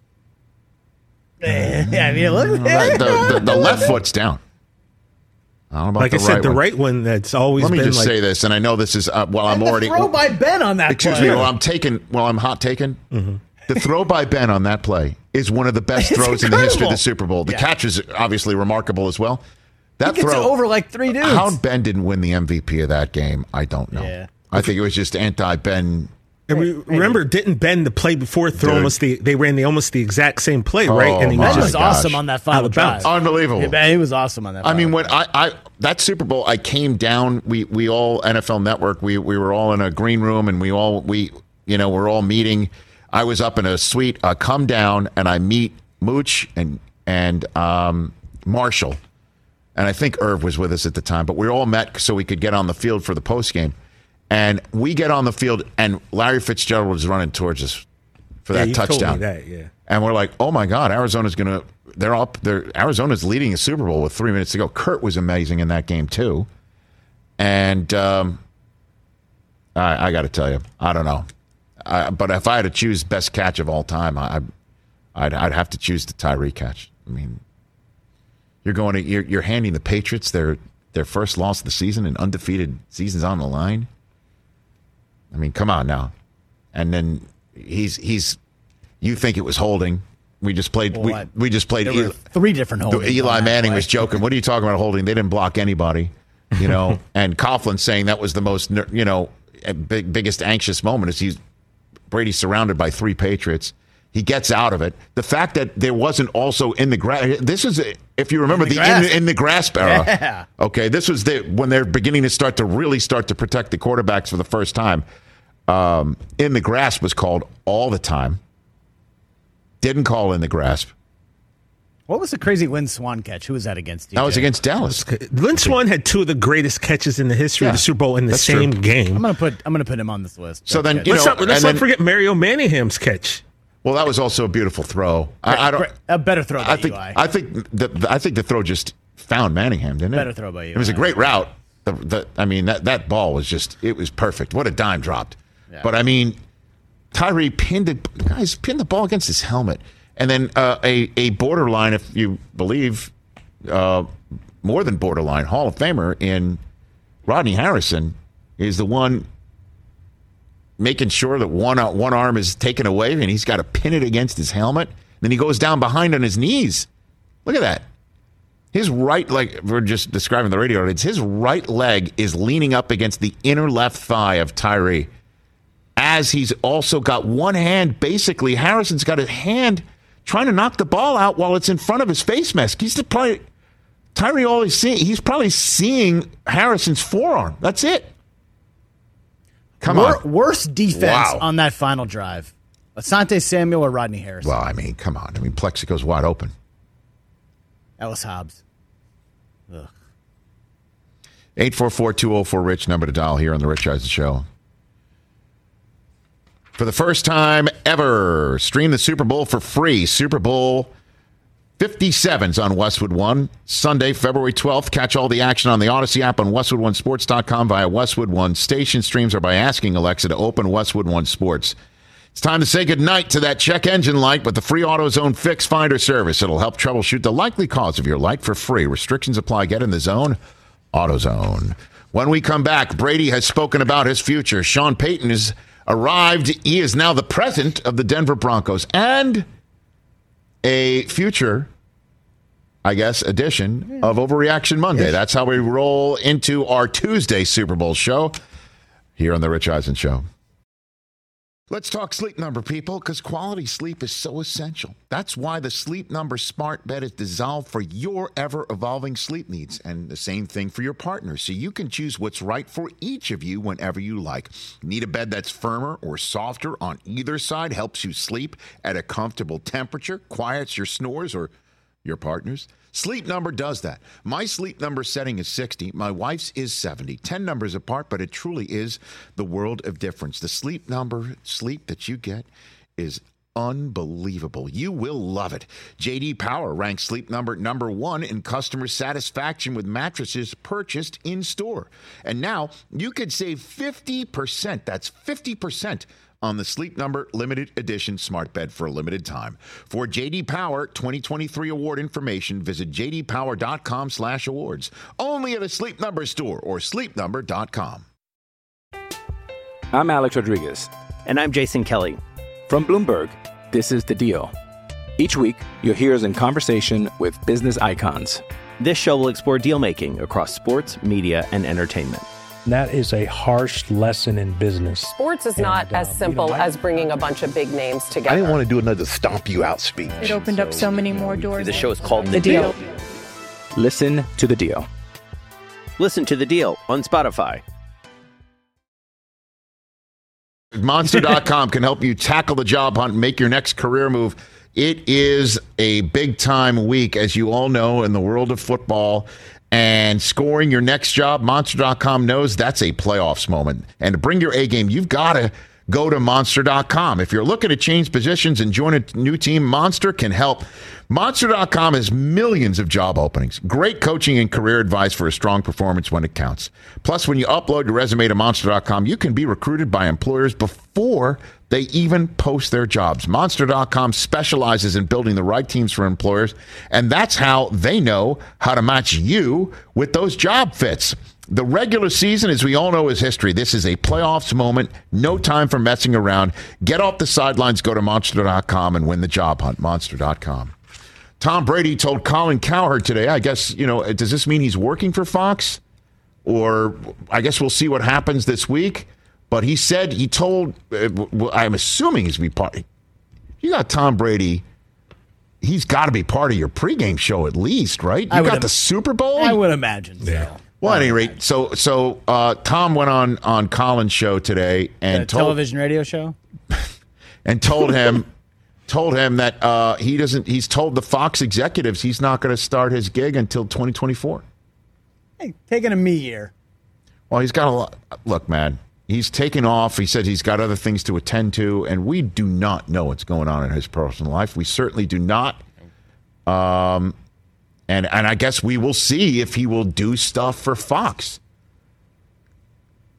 [SPEAKER 12] Yeah, I mean, look.
[SPEAKER 10] Right, the, the, the left foot's down. I don't know about
[SPEAKER 13] Like
[SPEAKER 10] the
[SPEAKER 13] I said,
[SPEAKER 10] right
[SPEAKER 13] the
[SPEAKER 10] one.
[SPEAKER 13] right one that's always
[SPEAKER 10] Let me
[SPEAKER 13] been
[SPEAKER 10] just
[SPEAKER 13] like,
[SPEAKER 10] say this, and I know this is uh, well, I'm
[SPEAKER 12] And the
[SPEAKER 10] already.
[SPEAKER 12] throw by Ben on that
[SPEAKER 10] Excuse
[SPEAKER 12] play.
[SPEAKER 10] me. Well, I'm taking. Well, I'm hot taking. The throw by Ben on that play is one of the best
[SPEAKER 12] It's
[SPEAKER 10] throws in the history of
[SPEAKER 12] incredible.
[SPEAKER 10] the Super Bowl. The
[SPEAKER 12] Yeah.
[SPEAKER 10] catch is obviously remarkable as well. That
[SPEAKER 12] He gets
[SPEAKER 10] throw
[SPEAKER 12] it over like three dudes.
[SPEAKER 10] How Ben didn't win the M V P of that game, I don't know.
[SPEAKER 12] Yeah.
[SPEAKER 10] I think it was just anti-Ben.
[SPEAKER 13] and we, remember, didn't Ben the play before throw
[SPEAKER 10] Dude.
[SPEAKER 13] almost the they ran the almost the exact same play,
[SPEAKER 10] Oh,
[SPEAKER 13] right? And he
[SPEAKER 10] my
[SPEAKER 13] was
[SPEAKER 12] Ben
[SPEAKER 13] just
[SPEAKER 12] was
[SPEAKER 10] gosh.
[SPEAKER 12] awesome on that final
[SPEAKER 13] Out of
[SPEAKER 12] drive.
[SPEAKER 13] bounds.
[SPEAKER 10] Unbelievable.
[SPEAKER 12] Yeah, Ben, he was awesome on that.
[SPEAKER 10] I mean,
[SPEAKER 12] final
[SPEAKER 10] when
[SPEAKER 12] drive.
[SPEAKER 10] I, I that Super Bowl, I came down. We we all N F L Network. We we were all in a green room, and we all we you know we're all meeting. I was up in a suite. I come down and I meet Mooch and and um, Marshall, and I think Irv was with us at the time. But we all met so we could get on the field for the post game. And we get on the field, and Larry Fitzgerald was running towards us for
[SPEAKER 13] Yeah,
[SPEAKER 10] that
[SPEAKER 13] you told me
[SPEAKER 10] touchdown.
[SPEAKER 13] that, yeah.
[SPEAKER 10] And we're like, oh my God, Arizona's gonna they're up they're Arizona's leading a Super Bowl with three minutes to go. Kurt was amazing in that game too. And um, I, I got to tell you, I don't know, I, but if I had to choose best catch of all time, I, I'd, I'd have to choose the Tyree catch. I mean, you're going to you're, you're handing the Patriots their their first loss of the season, and undefeated season's on the line. I mean, come on now. And then he's he's. You think it was holding? We just played.
[SPEAKER 12] Well,
[SPEAKER 10] we,
[SPEAKER 12] I-
[SPEAKER 10] we just played.
[SPEAKER 12] there
[SPEAKER 10] Eli,
[SPEAKER 12] were three different holdings
[SPEAKER 10] Eli
[SPEAKER 12] on that
[SPEAKER 10] Manning
[SPEAKER 12] play.
[SPEAKER 10] was joking. What are you talking about holding? They didn't block anybody, you know. And Coughlin saying that was the most, ner- you know, big, biggest anxious moment is he's Brady's surrounded by three Patriots. He gets out of it. The fact that there wasn't also in the grass. This is, if you remember,
[SPEAKER 12] In the
[SPEAKER 10] the,
[SPEAKER 12] grasp.
[SPEAKER 10] in, in the grasp era.
[SPEAKER 12] Yeah.
[SPEAKER 10] Okay, this was the when they're beginning to start to really start to protect the quarterbacks for the first time. Um, in the grasp was called all the time. Didn't call in the grasp.
[SPEAKER 12] What was the crazy Lynn Swan catch? Who was that against? D J?
[SPEAKER 10] That was against Dallas.
[SPEAKER 13] Lynn Swan had two of the greatest catches in the history
[SPEAKER 10] Yeah,
[SPEAKER 13] of the Super Bowl in the
[SPEAKER 10] that's
[SPEAKER 13] same
[SPEAKER 10] true.
[SPEAKER 13] game.
[SPEAKER 12] I'm gonna put. I'm gonna put him on this list.
[SPEAKER 10] So
[SPEAKER 12] That
[SPEAKER 10] then,
[SPEAKER 12] catch.
[SPEAKER 10] you
[SPEAKER 13] let's
[SPEAKER 10] know,
[SPEAKER 13] not, let's
[SPEAKER 10] and
[SPEAKER 13] not
[SPEAKER 10] then-
[SPEAKER 13] forget Mario Manningham's catch.
[SPEAKER 10] Well, that was also a beautiful throw. I, I don't.
[SPEAKER 12] a better throw by
[SPEAKER 10] I think.
[SPEAKER 12] Eli.
[SPEAKER 10] I think the, the I think the throw just found Manningham, didn't it?
[SPEAKER 12] Better throw by
[SPEAKER 10] It was a
[SPEAKER 12] Eli.
[SPEAKER 10] great route. The, the I mean that that ball was just it was perfect. What a dime dropped.
[SPEAKER 12] Yeah.
[SPEAKER 10] But I mean, Tyree pinned the guys pinned the ball against his helmet, and then uh, a a borderline, if you believe, uh, more than borderline Hall of Famer in Rodney Harrison is the one making sure that one uh, one arm is taken away, and he's got to pin it against his helmet. Then he goes down behind on his knees. Look at that. His right leg, we're just describing the radio audience, his right leg is leaning up against the inner left thigh of Tyree. As he's also got one hand, basically, Harrison's got a hand trying to knock the ball out while it's in front of his face mask. He's probably, Tyree always seeing, he's probably seeing Harrison's forearm. That's it. Come
[SPEAKER 12] Wor-
[SPEAKER 10] on.
[SPEAKER 12] Worst defense
[SPEAKER 10] Wow.
[SPEAKER 12] on that final drive. Asante Samuel or Rodney Harrison?
[SPEAKER 10] Well, I mean, come on. I mean, Plexico's wide open.
[SPEAKER 12] Ellis Hobbs. Ugh.
[SPEAKER 10] eight four four, two oh four, RICH, number to dial here on the Rich Eisen Show. For the first time ever, stream the Super Bowl for free. Super Bowl fifty-seven's on Westwood One, Sunday, February twelfth. Catch all the action on the Odyssey app on Westwood One Sports dot com via Westwood One. Station streams are by asking Alexa to open Westwood One Sports. It's time to say goodnight to that check engine light with the free AutoZone Fix Finder service. It'll help troubleshoot the likely cause of your light for free. Restrictions apply. Get in the zone. AutoZone. When we come back, Brady has spoken about his future. Sean Payton has arrived. He is now the president of the Denver Broncos and a future, I guess, edition of Overreaction Monday. Yes. That's how we roll into our Tuesday Super Bowl show here on the Rich Eisen Show. Let's talk Sleep Number, people, because quality sleep is so essential. That's why the Sleep Number smart bed is designed for your ever-evolving sleep needs, and the same thing for your partner, so you can choose what's right for each of you whenever you like. Need a bed that's firmer or softer on either side, helps you sleep at a comfortable temperature, quiets your snores or your partner's? Sleep Number does that. My Sleep Number setting is sixty. My wife's is seventy. ten numbers apart, but it truly is the world of difference. The Sleep Number sleep that you get is unbelievable. You will love it. J D Power ranks Sleep Number number one in customer satisfaction with mattresses purchased in store. And now you could save fifty percent. That's fifty percent on the Sleep Number limited edition smart bed for a limited time. For J D Power twenty twenty-three award information, visit j d power dot com slash awards. Only at a Sleep Number store or sleep number dot com.
[SPEAKER 2] I'm Alex Rodriguez.
[SPEAKER 3] And I'm Jason Kelly.
[SPEAKER 2] From Bloomberg, this is The Deal. Each week, you'll hear us in conversation with business icons.
[SPEAKER 3] This show will explore deal-making across sports, media, and entertainment.
[SPEAKER 4] That is a harsh lesson in business.
[SPEAKER 5] Sports is
[SPEAKER 4] and,
[SPEAKER 5] not as
[SPEAKER 4] uh,
[SPEAKER 5] simple
[SPEAKER 4] you know, I,
[SPEAKER 5] as bringing a bunch of big names together.
[SPEAKER 6] I didn't want to do another stomp you out speech.
[SPEAKER 7] It opened up so many more doors.
[SPEAKER 3] The show is called The,
[SPEAKER 7] The
[SPEAKER 3] deal.
[SPEAKER 7] deal.
[SPEAKER 2] Listen to The Deal.
[SPEAKER 3] Listen to The Deal on Spotify.
[SPEAKER 10] Monster dot com can help you tackle the job hunt and make your next career move. It is a big-time week, as you all know, in the world of football. And scoring your next job, Monster dot com knows that's a playoffs moment. And to bring your A game, you've got to go to Monster dot com. If you're looking to change positions and join a new team, Monster can help. Monster dot com has millions of job openings. Great coaching and career advice for a strong performance when it counts. Plus, when you upload your resume to Monster dot com, you can be recruited by employers before they even post their jobs. Monster dot com specializes in building the right teams for employers, and that's how they know how to match you with those job fits. The regular season, as we all know, is history. This is a playoffs moment. No time for messing around. Get off the sidelines, go to Monster dot com, and win the job hunt. Monster dot com. Tom Brady told Colin Cowherd today, I guess, you know, does this mean he's working for Fox? Or I guess we'll see what happens this week. But he said, he told, uh, I'm assuming he's be part. You got Tom Brady. He's got to be part of your pregame show at least, right? You got im- the Super Bowl?
[SPEAKER 12] I would imagine so.
[SPEAKER 10] Yeah. Well, at any rate, so so uh, Tom went on, on Colin's show today and
[SPEAKER 12] the
[SPEAKER 10] told
[SPEAKER 12] television radio show,
[SPEAKER 10] and told him told him that uh, he doesn't. He's told the Fox executives he's not going to start his gig until twenty twenty-four.
[SPEAKER 12] Hey, taking a me year.
[SPEAKER 10] Well, he's got a lot. Look, man, he's taken off. He said he's got other things to attend to, and we do not know what's going on in his personal life. We certainly do not. Um. And and I guess we will see if he will do stuff for Fox.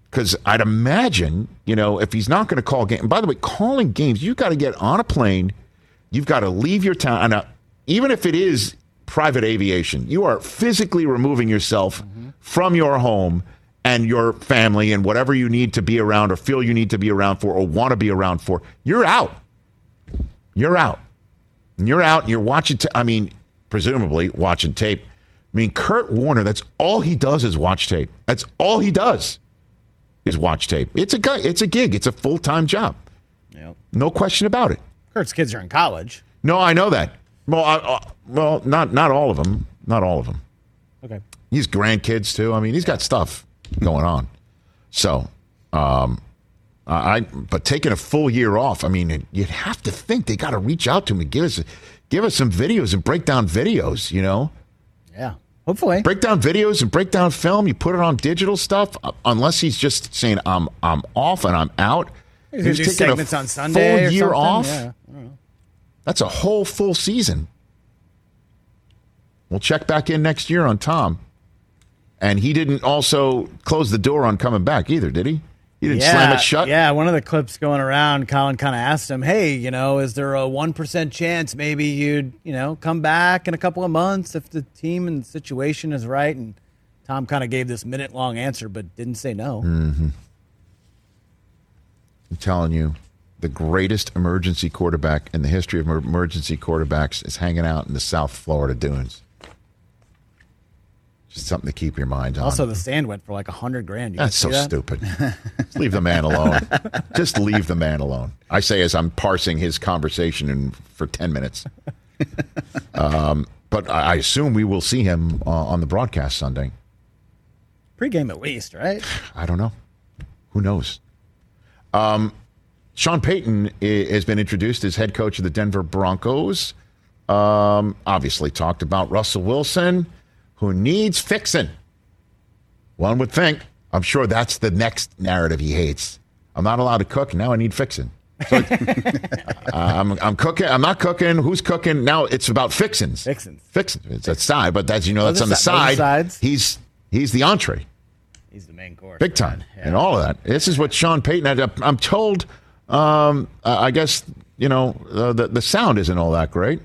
[SPEAKER 10] Because I'd imagine, you know, if he's not going to call games. By the way, calling games, you've got to get on a plane. You've got to leave your town. And, uh, even if it is private aviation, you are physically removing yourself mm-hmm. from your home and your family and whatever you need to be around or feel you need to be around for or want to be around for. You're out. You're out. And you're out and you're watching, t- I mean, presumably watching tape. I mean, Kurt Warner, that's all he does is watch tape. That's all he does. Is watch tape. It's a guy. It's a gig. It's a full time job.
[SPEAKER 12] Yep.
[SPEAKER 10] No question about it.
[SPEAKER 12] Kurt's kids are in college.
[SPEAKER 10] No, I know that. Well, I, uh, well, not not all of them. Not all of them.
[SPEAKER 12] Okay.
[SPEAKER 10] He's grandkids too. I mean, he's got stuff going on. So, um, I. But taking a full year off. I mean, you'd have to think they got to reach out to him and give us give us some videos and break down videos. You know.
[SPEAKER 12] Yeah. Hopefully.
[SPEAKER 10] Break down videos and break down film. You put it on digital stuff, unless he's just saying, I'm I'm off and I'm out.
[SPEAKER 12] He's, he's taking segments a on Sunday
[SPEAKER 10] full year
[SPEAKER 12] or
[SPEAKER 10] off.
[SPEAKER 12] Yeah, I don't know.
[SPEAKER 10] That's a whole full season. We'll check back in next year on Tom. And he didn't also close the door on coming back either, did he? He didn't
[SPEAKER 12] yeah,
[SPEAKER 10] slam it shut?
[SPEAKER 12] Yeah, one of the clips going around, Colin kind of asked him, hey, you know, is there a one percent chance maybe you'd, you know, come back in a couple of months if the team and the situation is right? And Tom kind of gave this minute-long answer but didn't say no.
[SPEAKER 10] Mm-hmm. I'm telling you, the greatest emergency quarterback in the history of emergency quarterbacks is hanging out in the South Florida dunes. Just something to keep your mind on.
[SPEAKER 12] Also, the stand went for like a hundred grand. You
[SPEAKER 10] That's so
[SPEAKER 12] that?
[SPEAKER 10] stupid. Just leave the man alone. Just leave the man alone. I say as I'm parsing his conversation in, for ten minutes. Um, but I assume we will see him uh, on the broadcast Sunday.
[SPEAKER 12] Pre-game at least, right?
[SPEAKER 10] I don't know. Who knows? Um, Sean Payton I- has been introduced as head coach of the Denver Broncos. Um, obviously talked about Russell Wilson, who needs fixing. One would think. I'm sure that's the next narrative he hates. I'm not allowed to cook. Now I need fixing. So, uh, I'm, I'm cooking. I'm not cooking. Who's cooking? Now it's about fixins.
[SPEAKER 12] Fixins.
[SPEAKER 10] Fixins. It's a side, but that's, you know, that's
[SPEAKER 12] Those
[SPEAKER 10] on the
[SPEAKER 12] si- those
[SPEAKER 10] side.
[SPEAKER 12] sides.
[SPEAKER 10] He's he's the entree.
[SPEAKER 12] He's the main course.
[SPEAKER 10] Big time. Yeah. And all of that. This is what Sean Payton had. I'm told, um, uh, I guess, you know, uh, the, the sound isn't all that great.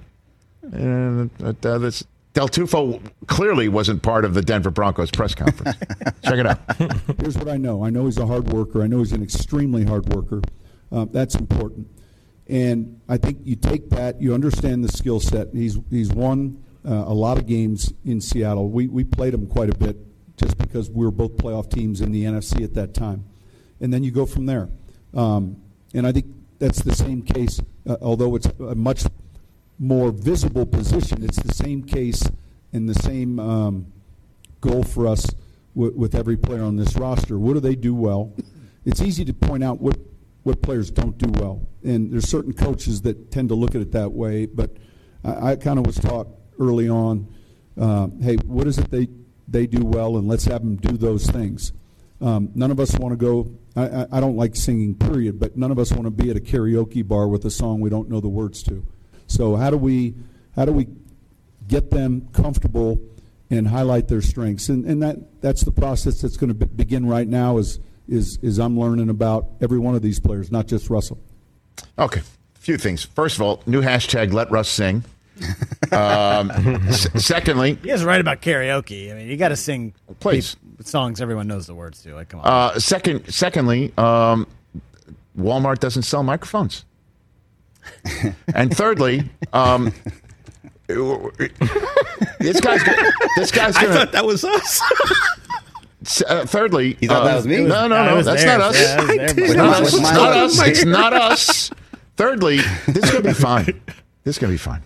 [SPEAKER 10] And uh, uh, this, Del Tufo clearly wasn't part of the Denver Broncos press conference. Check it out.
[SPEAKER 15] Here's what I know. I know he's a hard worker. I know he's an extremely hard worker. Uh, that's important. And I think you take that, you understand the skill set. He's he's won uh, a lot of games in Seattle. We we played him quite a bit just because we were both playoff teams in the N F C at that time. And then you go from there. Um, and I think that's the same case, uh, although it's a much more visible position. It's the same case and the same um, goal for us w- with every player on this roster. What do they do well? It's easy to point out what, what players don't do well. And there's certain coaches that tend to look at it that way. But I, I kind of was taught early on, uh, hey, what is it they, they do well, and let's have them do those things. Um, none of us want to go, I, I, I don't like singing, period, but none of us want to be at a karaoke bar with a song we don't know the words to. So how do we how do we get them comfortable and highlight their strengths? And and that that's the process that's going to be, begin right now. Is is is I'm learning about every one of these players, not just Russell.
[SPEAKER 10] Okay, a few things. First of all, new hashtag Let Russ Sing. Um, s- secondly,
[SPEAKER 12] he is right about karaoke. I mean, you got to sing
[SPEAKER 10] please
[SPEAKER 12] pe- songs everyone knows the words to. Like, come on.
[SPEAKER 10] Uh, second, secondly, um, Walmart doesn't sell microphones. And thirdly, um, this guy's gonna, this guy's gonna.
[SPEAKER 13] I thought that was us.
[SPEAKER 10] Uh, thirdly,
[SPEAKER 16] you thought
[SPEAKER 10] uh,
[SPEAKER 16] that was me?
[SPEAKER 10] No, no, no, that's not us.
[SPEAKER 12] Yeah,
[SPEAKER 10] It's not us. It's not us. It's not us. Thirdly, this is gonna be fine. This is gonna be fine.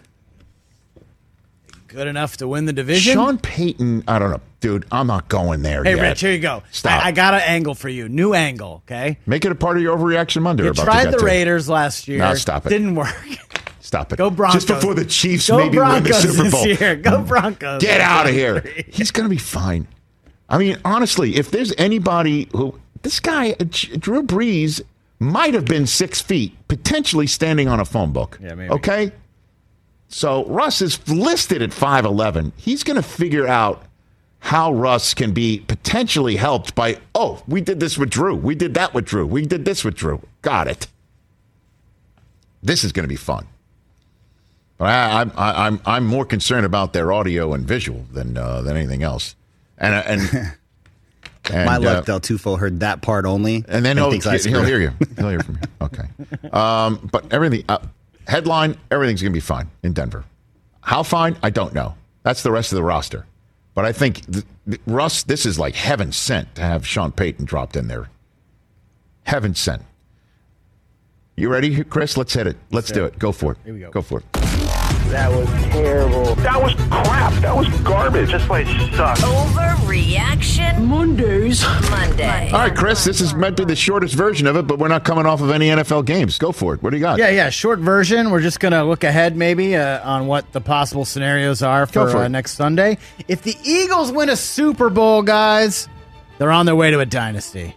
[SPEAKER 12] Good enough to win the division?
[SPEAKER 10] Sean Payton, I don't know. Dude, I'm not going there
[SPEAKER 12] Hey,
[SPEAKER 10] yet.
[SPEAKER 12] Rich, here you go.
[SPEAKER 10] Stop.
[SPEAKER 12] I, I got an angle for you. New angle, okay?
[SPEAKER 10] Make it a part of your Overreaction Monday.
[SPEAKER 12] You
[SPEAKER 10] we're about
[SPEAKER 12] tried
[SPEAKER 10] to get
[SPEAKER 12] the
[SPEAKER 10] to.
[SPEAKER 12] Raiders last year.
[SPEAKER 10] No, stop it.
[SPEAKER 12] Didn't work.
[SPEAKER 10] Stop it.
[SPEAKER 12] Go Broncos.
[SPEAKER 10] Just before the Chiefs
[SPEAKER 12] Go
[SPEAKER 10] maybe
[SPEAKER 12] Broncos
[SPEAKER 10] win the Super Bowl.
[SPEAKER 12] This year. Go Broncos.
[SPEAKER 10] Get out of here. He's going to be fine. I mean, honestly, if there's anybody who... This guy, Drew Brees, might have been six feet, potentially standing on a phone book.
[SPEAKER 12] Yeah, maybe.
[SPEAKER 10] Okay? So Russ is listed at five eleven. He's going to figure out how Russ can be potentially helped by, oh, we did this with Drew. We did that with Drew. We did this with Drew. Got it. This is going to be fun. But I, I, I'm I'm more concerned about their audio and visual than uh, than anything else. And and, and
[SPEAKER 16] my luck,
[SPEAKER 10] uh,
[SPEAKER 16] Del Tufo heard that part only,
[SPEAKER 10] and then
[SPEAKER 16] and
[SPEAKER 10] he'll, he'll hear you. He'll hear from you. Okay. Um, but everything uh, headline, everything's going to be fine in Denver. How fine? I don't know. That's the rest of the roster. But I think the, the, Russ, this is like heaven sent to have Sean Payton dropped in there. Heaven sent. You ready, Chris? Let's hit it. Let's do it. Go for it.
[SPEAKER 12] Here we go.
[SPEAKER 10] Go for it.
[SPEAKER 9] That was terrible. That was crap. That was garbage. This place sucks.
[SPEAKER 8] Overreaction
[SPEAKER 9] Mondays.
[SPEAKER 8] Monday.
[SPEAKER 10] All right, Chris, this is might be the shortest version of it, but we're not coming off of any N F L games. Go for it. What do you got?
[SPEAKER 12] Yeah, yeah, short version. We're just going to look ahead maybe uh, on what the possible scenarios are for,
[SPEAKER 10] for
[SPEAKER 12] uh, next Sunday. If the Eagles win a Super Bowl, guys, they're on their way to a dynasty.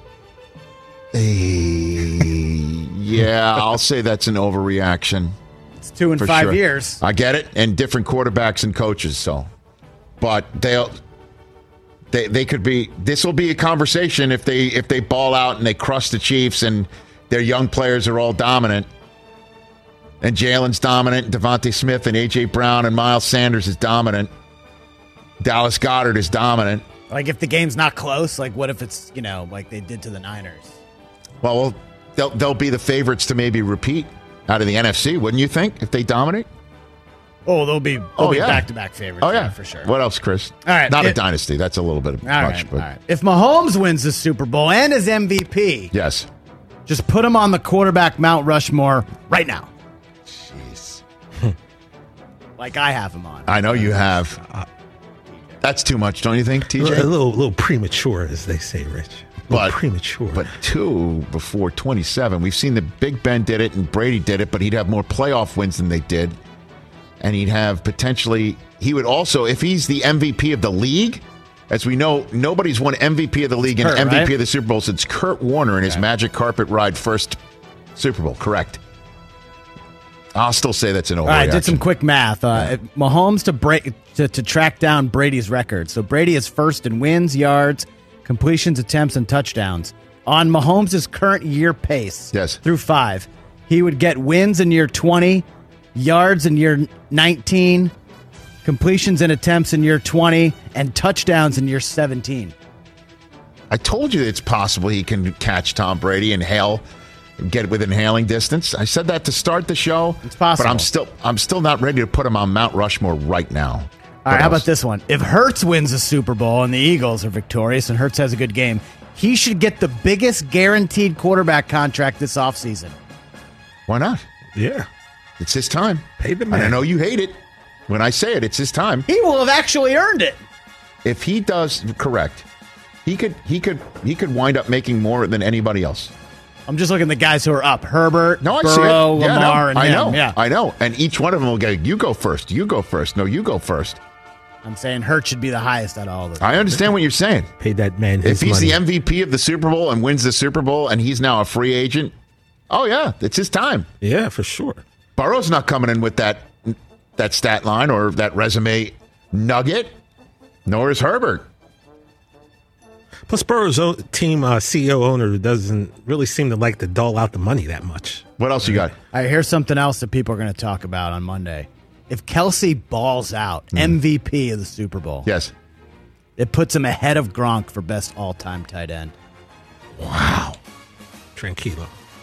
[SPEAKER 10] Yeah, I'll say that's an overreaction.
[SPEAKER 12] It's two in
[SPEAKER 10] For
[SPEAKER 12] five
[SPEAKER 10] sure.
[SPEAKER 12] years.
[SPEAKER 10] I get it, and different quarterbacks and coaches. So, but they'll they they could be. This will be a conversation if they if they ball out and they crush the Chiefs and their young players are all dominant, and Jalen's dominant, Devontae Smith and A J Brown and Miles Sanders is dominant. Dallas Goedert is dominant.
[SPEAKER 12] Like if the game's not close, like what if it's, you know, like they did to the Niners?
[SPEAKER 10] Well, well they'll they'll be the favorites to maybe repeat out of the N F C, wouldn't you think, if they dominate?
[SPEAKER 12] Oh, they'll be, they'll
[SPEAKER 10] Oh,
[SPEAKER 12] be
[SPEAKER 10] yeah.
[SPEAKER 12] back-to-back favorites.
[SPEAKER 10] Oh, yeah.
[SPEAKER 12] For sure.
[SPEAKER 10] What else, Chris?
[SPEAKER 12] All right,
[SPEAKER 10] Not a
[SPEAKER 12] it-
[SPEAKER 10] dynasty. That's a little bit of
[SPEAKER 12] All
[SPEAKER 10] much.
[SPEAKER 12] right,
[SPEAKER 10] but
[SPEAKER 12] all right. If Mahomes wins the Super Bowl and is M V P,
[SPEAKER 10] yes.
[SPEAKER 12] just put him on the quarterback Mount Rushmore right now.
[SPEAKER 10] Jeez.
[SPEAKER 12] Like I have him on.
[SPEAKER 10] I know you have. That's too much, don't you think, T
[SPEAKER 13] A
[SPEAKER 10] J?
[SPEAKER 13] little, a little, little premature, as they say, Rich. A little
[SPEAKER 10] But
[SPEAKER 13] premature.
[SPEAKER 10] But two before twenty-seven. We've seen that Big Ben did it and Brady did it, but he'd have more playoff wins than they did. And he'd have potentially, he would also, if he's the M V P of the league, as we know, nobody's won M V P of the league and
[SPEAKER 12] Kurt,
[SPEAKER 10] M V P
[SPEAKER 12] right?
[SPEAKER 10] of the Super Bowl since Kurt Warner in his
[SPEAKER 12] Okay.
[SPEAKER 10] magic carpet ride first Super Bowl. Correct. I'll still say that's an overreaction.
[SPEAKER 12] All right, did some quick math. Uh, if Mahomes to break to, to track down Brady's record. So Brady is first in wins, yards, completions, attempts, and touchdowns. On Mahomes' current year pace,
[SPEAKER 10] yes,
[SPEAKER 12] through five, he would get wins in year twenty, yards in year nineteen, completions and attempts in year twenty, and touchdowns in year seventeen.
[SPEAKER 10] I told you it's possible he can catch Tom Brady and hail, get within hailing distance. I said that to start the show.
[SPEAKER 12] It's possible.
[SPEAKER 10] But I'm still I'm still not ready to put him on Mount Rushmore right now.
[SPEAKER 12] All right, how about this one? If Hurts wins the Super Bowl and the Eagles are victorious and Hurts has a good game, he should get the biggest guaranteed quarterback contract this offseason.
[SPEAKER 10] Why not?
[SPEAKER 13] Yeah.
[SPEAKER 10] It's his time.
[SPEAKER 13] Pay the
[SPEAKER 10] And I
[SPEAKER 13] man.
[SPEAKER 10] know you hate it. When I say it, it's his time.
[SPEAKER 12] He will have actually earned it.
[SPEAKER 10] If he does correct, he could he could he could wind up making more than anybody else.
[SPEAKER 12] I'm just looking at the guys who are up. Herbert,
[SPEAKER 10] No, I
[SPEAKER 12] Burrow,
[SPEAKER 10] see it. Yeah,
[SPEAKER 12] Lamar,
[SPEAKER 10] no,
[SPEAKER 12] and
[SPEAKER 10] I
[SPEAKER 12] him.
[SPEAKER 10] know.
[SPEAKER 12] Yeah.
[SPEAKER 10] I know. And each one of them will go, you go first, you go first. No, you go first.
[SPEAKER 12] I'm saying Hurts should be the highest out of all of them.
[SPEAKER 10] I understand what you're saying.
[SPEAKER 13] Pay that man his
[SPEAKER 10] If he's
[SPEAKER 13] money.
[SPEAKER 10] the M V P of the Super Bowl and wins the Super Bowl and he's now a free agent, oh yeah, it's his time.
[SPEAKER 13] Yeah, for sure.
[SPEAKER 10] Burrow's not coming in with that that stat line or that resume nugget, nor is Herbert.
[SPEAKER 13] Plus, Burrow's own team uh, C E O owner doesn't really seem to like to dole out the money that much.
[SPEAKER 10] What else you got?
[SPEAKER 12] All right, here's something else that people are going to talk about on Monday. If Kelsey balls out, M V P of the Super Bowl,
[SPEAKER 10] Yes.
[SPEAKER 12] it puts him ahead of Gronk for best all-time tight end.
[SPEAKER 10] Wow.
[SPEAKER 13] Tranquilo.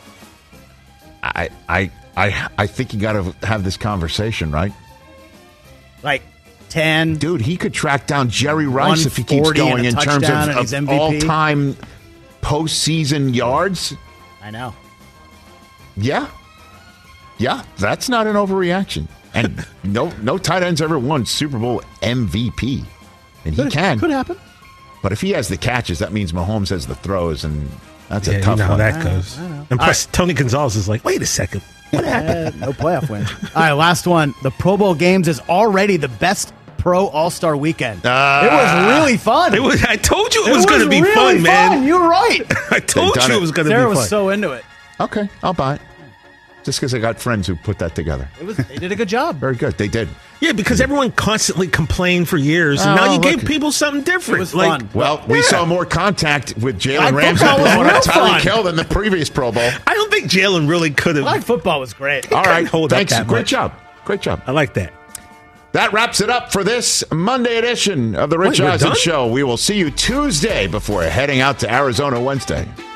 [SPEAKER 10] I I I I think you got to have this conversation, right?
[SPEAKER 12] Like ten.
[SPEAKER 10] Dude, he could track down Jerry Rice if he keeps
[SPEAKER 12] one forty and
[SPEAKER 10] going
[SPEAKER 12] a
[SPEAKER 10] in terms
[SPEAKER 12] touchdown
[SPEAKER 10] of,
[SPEAKER 12] and he's
[SPEAKER 10] of
[SPEAKER 12] M V P.
[SPEAKER 10] all-time postseason yards.
[SPEAKER 12] I know.
[SPEAKER 10] Yeah. Yeah, that's not an overreaction. And no no tight end's ever won Super Bowl M V P. And he
[SPEAKER 12] Could-
[SPEAKER 10] can.
[SPEAKER 12] Could happen.
[SPEAKER 10] But if he has the catches, that means Mahomes has the throws, and that's
[SPEAKER 13] Yeah,
[SPEAKER 10] a
[SPEAKER 13] you
[SPEAKER 10] tough
[SPEAKER 13] know how
[SPEAKER 10] one.
[SPEAKER 13] that goes. And plus, Tony Gonzalez is like, wait a second. What happened?
[SPEAKER 12] Uh, no playoff win. All right, last one. The Pro Bowl games is already the best pro All-Star weekend.
[SPEAKER 10] Ah.
[SPEAKER 12] it was really fun.
[SPEAKER 13] It was. I told you it,
[SPEAKER 12] It
[SPEAKER 13] was, going to be
[SPEAKER 12] really
[SPEAKER 13] fun, man.
[SPEAKER 12] You're right.
[SPEAKER 13] I told
[SPEAKER 10] done
[SPEAKER 13] you
[SPEAKER 10] it.
[SPEAKER 13] it was going to be
[SPEAKER 12] Sarah
[SPEAKER 13] fun.
[SPEAKER 12] was so into it.
[SPEAKER 10] Okay, I'll buy it. Just because I got friends who put that together.
[SPEAKER 12] It was. They did a good job.
[SPEAKER 10] Very good. They did.
[SPEAKER 13] Yeah, because everyone constantly complained for years, and
[SPEAKER 12] Oh,
[SPEAKER 13] now you
[SPEAKER 12] look.
[SPEAKER 13] gave people something different.
[SPEAKER 12] It was
[SPEAKER 13] like,
[SPEAKER 12] fun.
[SPEAKER 10] Well, we
[SPEAKER 13] Yeah.
[SPEAKER 10] saw more contact with Jalen
[SPEAKER 12] Flag
[SPEAKER 10] Ramsey
[SPEAKER 12] football was
[SPEAKER 10] blowing
[SPEAKER 12] real
[SPEAKER 10] out Tyreek
[SPEAKER 12] fun.
[SPEAKER 10] Hill than the previous Pro Bowl.
[SPEAKER 13] I don't think Jalen really could have.
[SPEAKER 12] Flag football was great.
[SPEAKER 10] All right.
[SPEAKER 13] hold up
[SPEAKER 10] Thanks.
[SPEAKER 13] that
[SPEAKER 10] Great
[SPEAKER 13] much.
[SPEAKER 10] job. Great job.
[SPEAKER 13] I like that.
[SPEAKER 10] That wraps it up for this Monday edition of the Rich
[SPEAKER 13] Wait, we're
[SPEAKER 10] Eisen
[SPEAKER 13] done?
[SPEAKER 10] Show. We will see you Tuesday before heading out to Arizona Wednesday.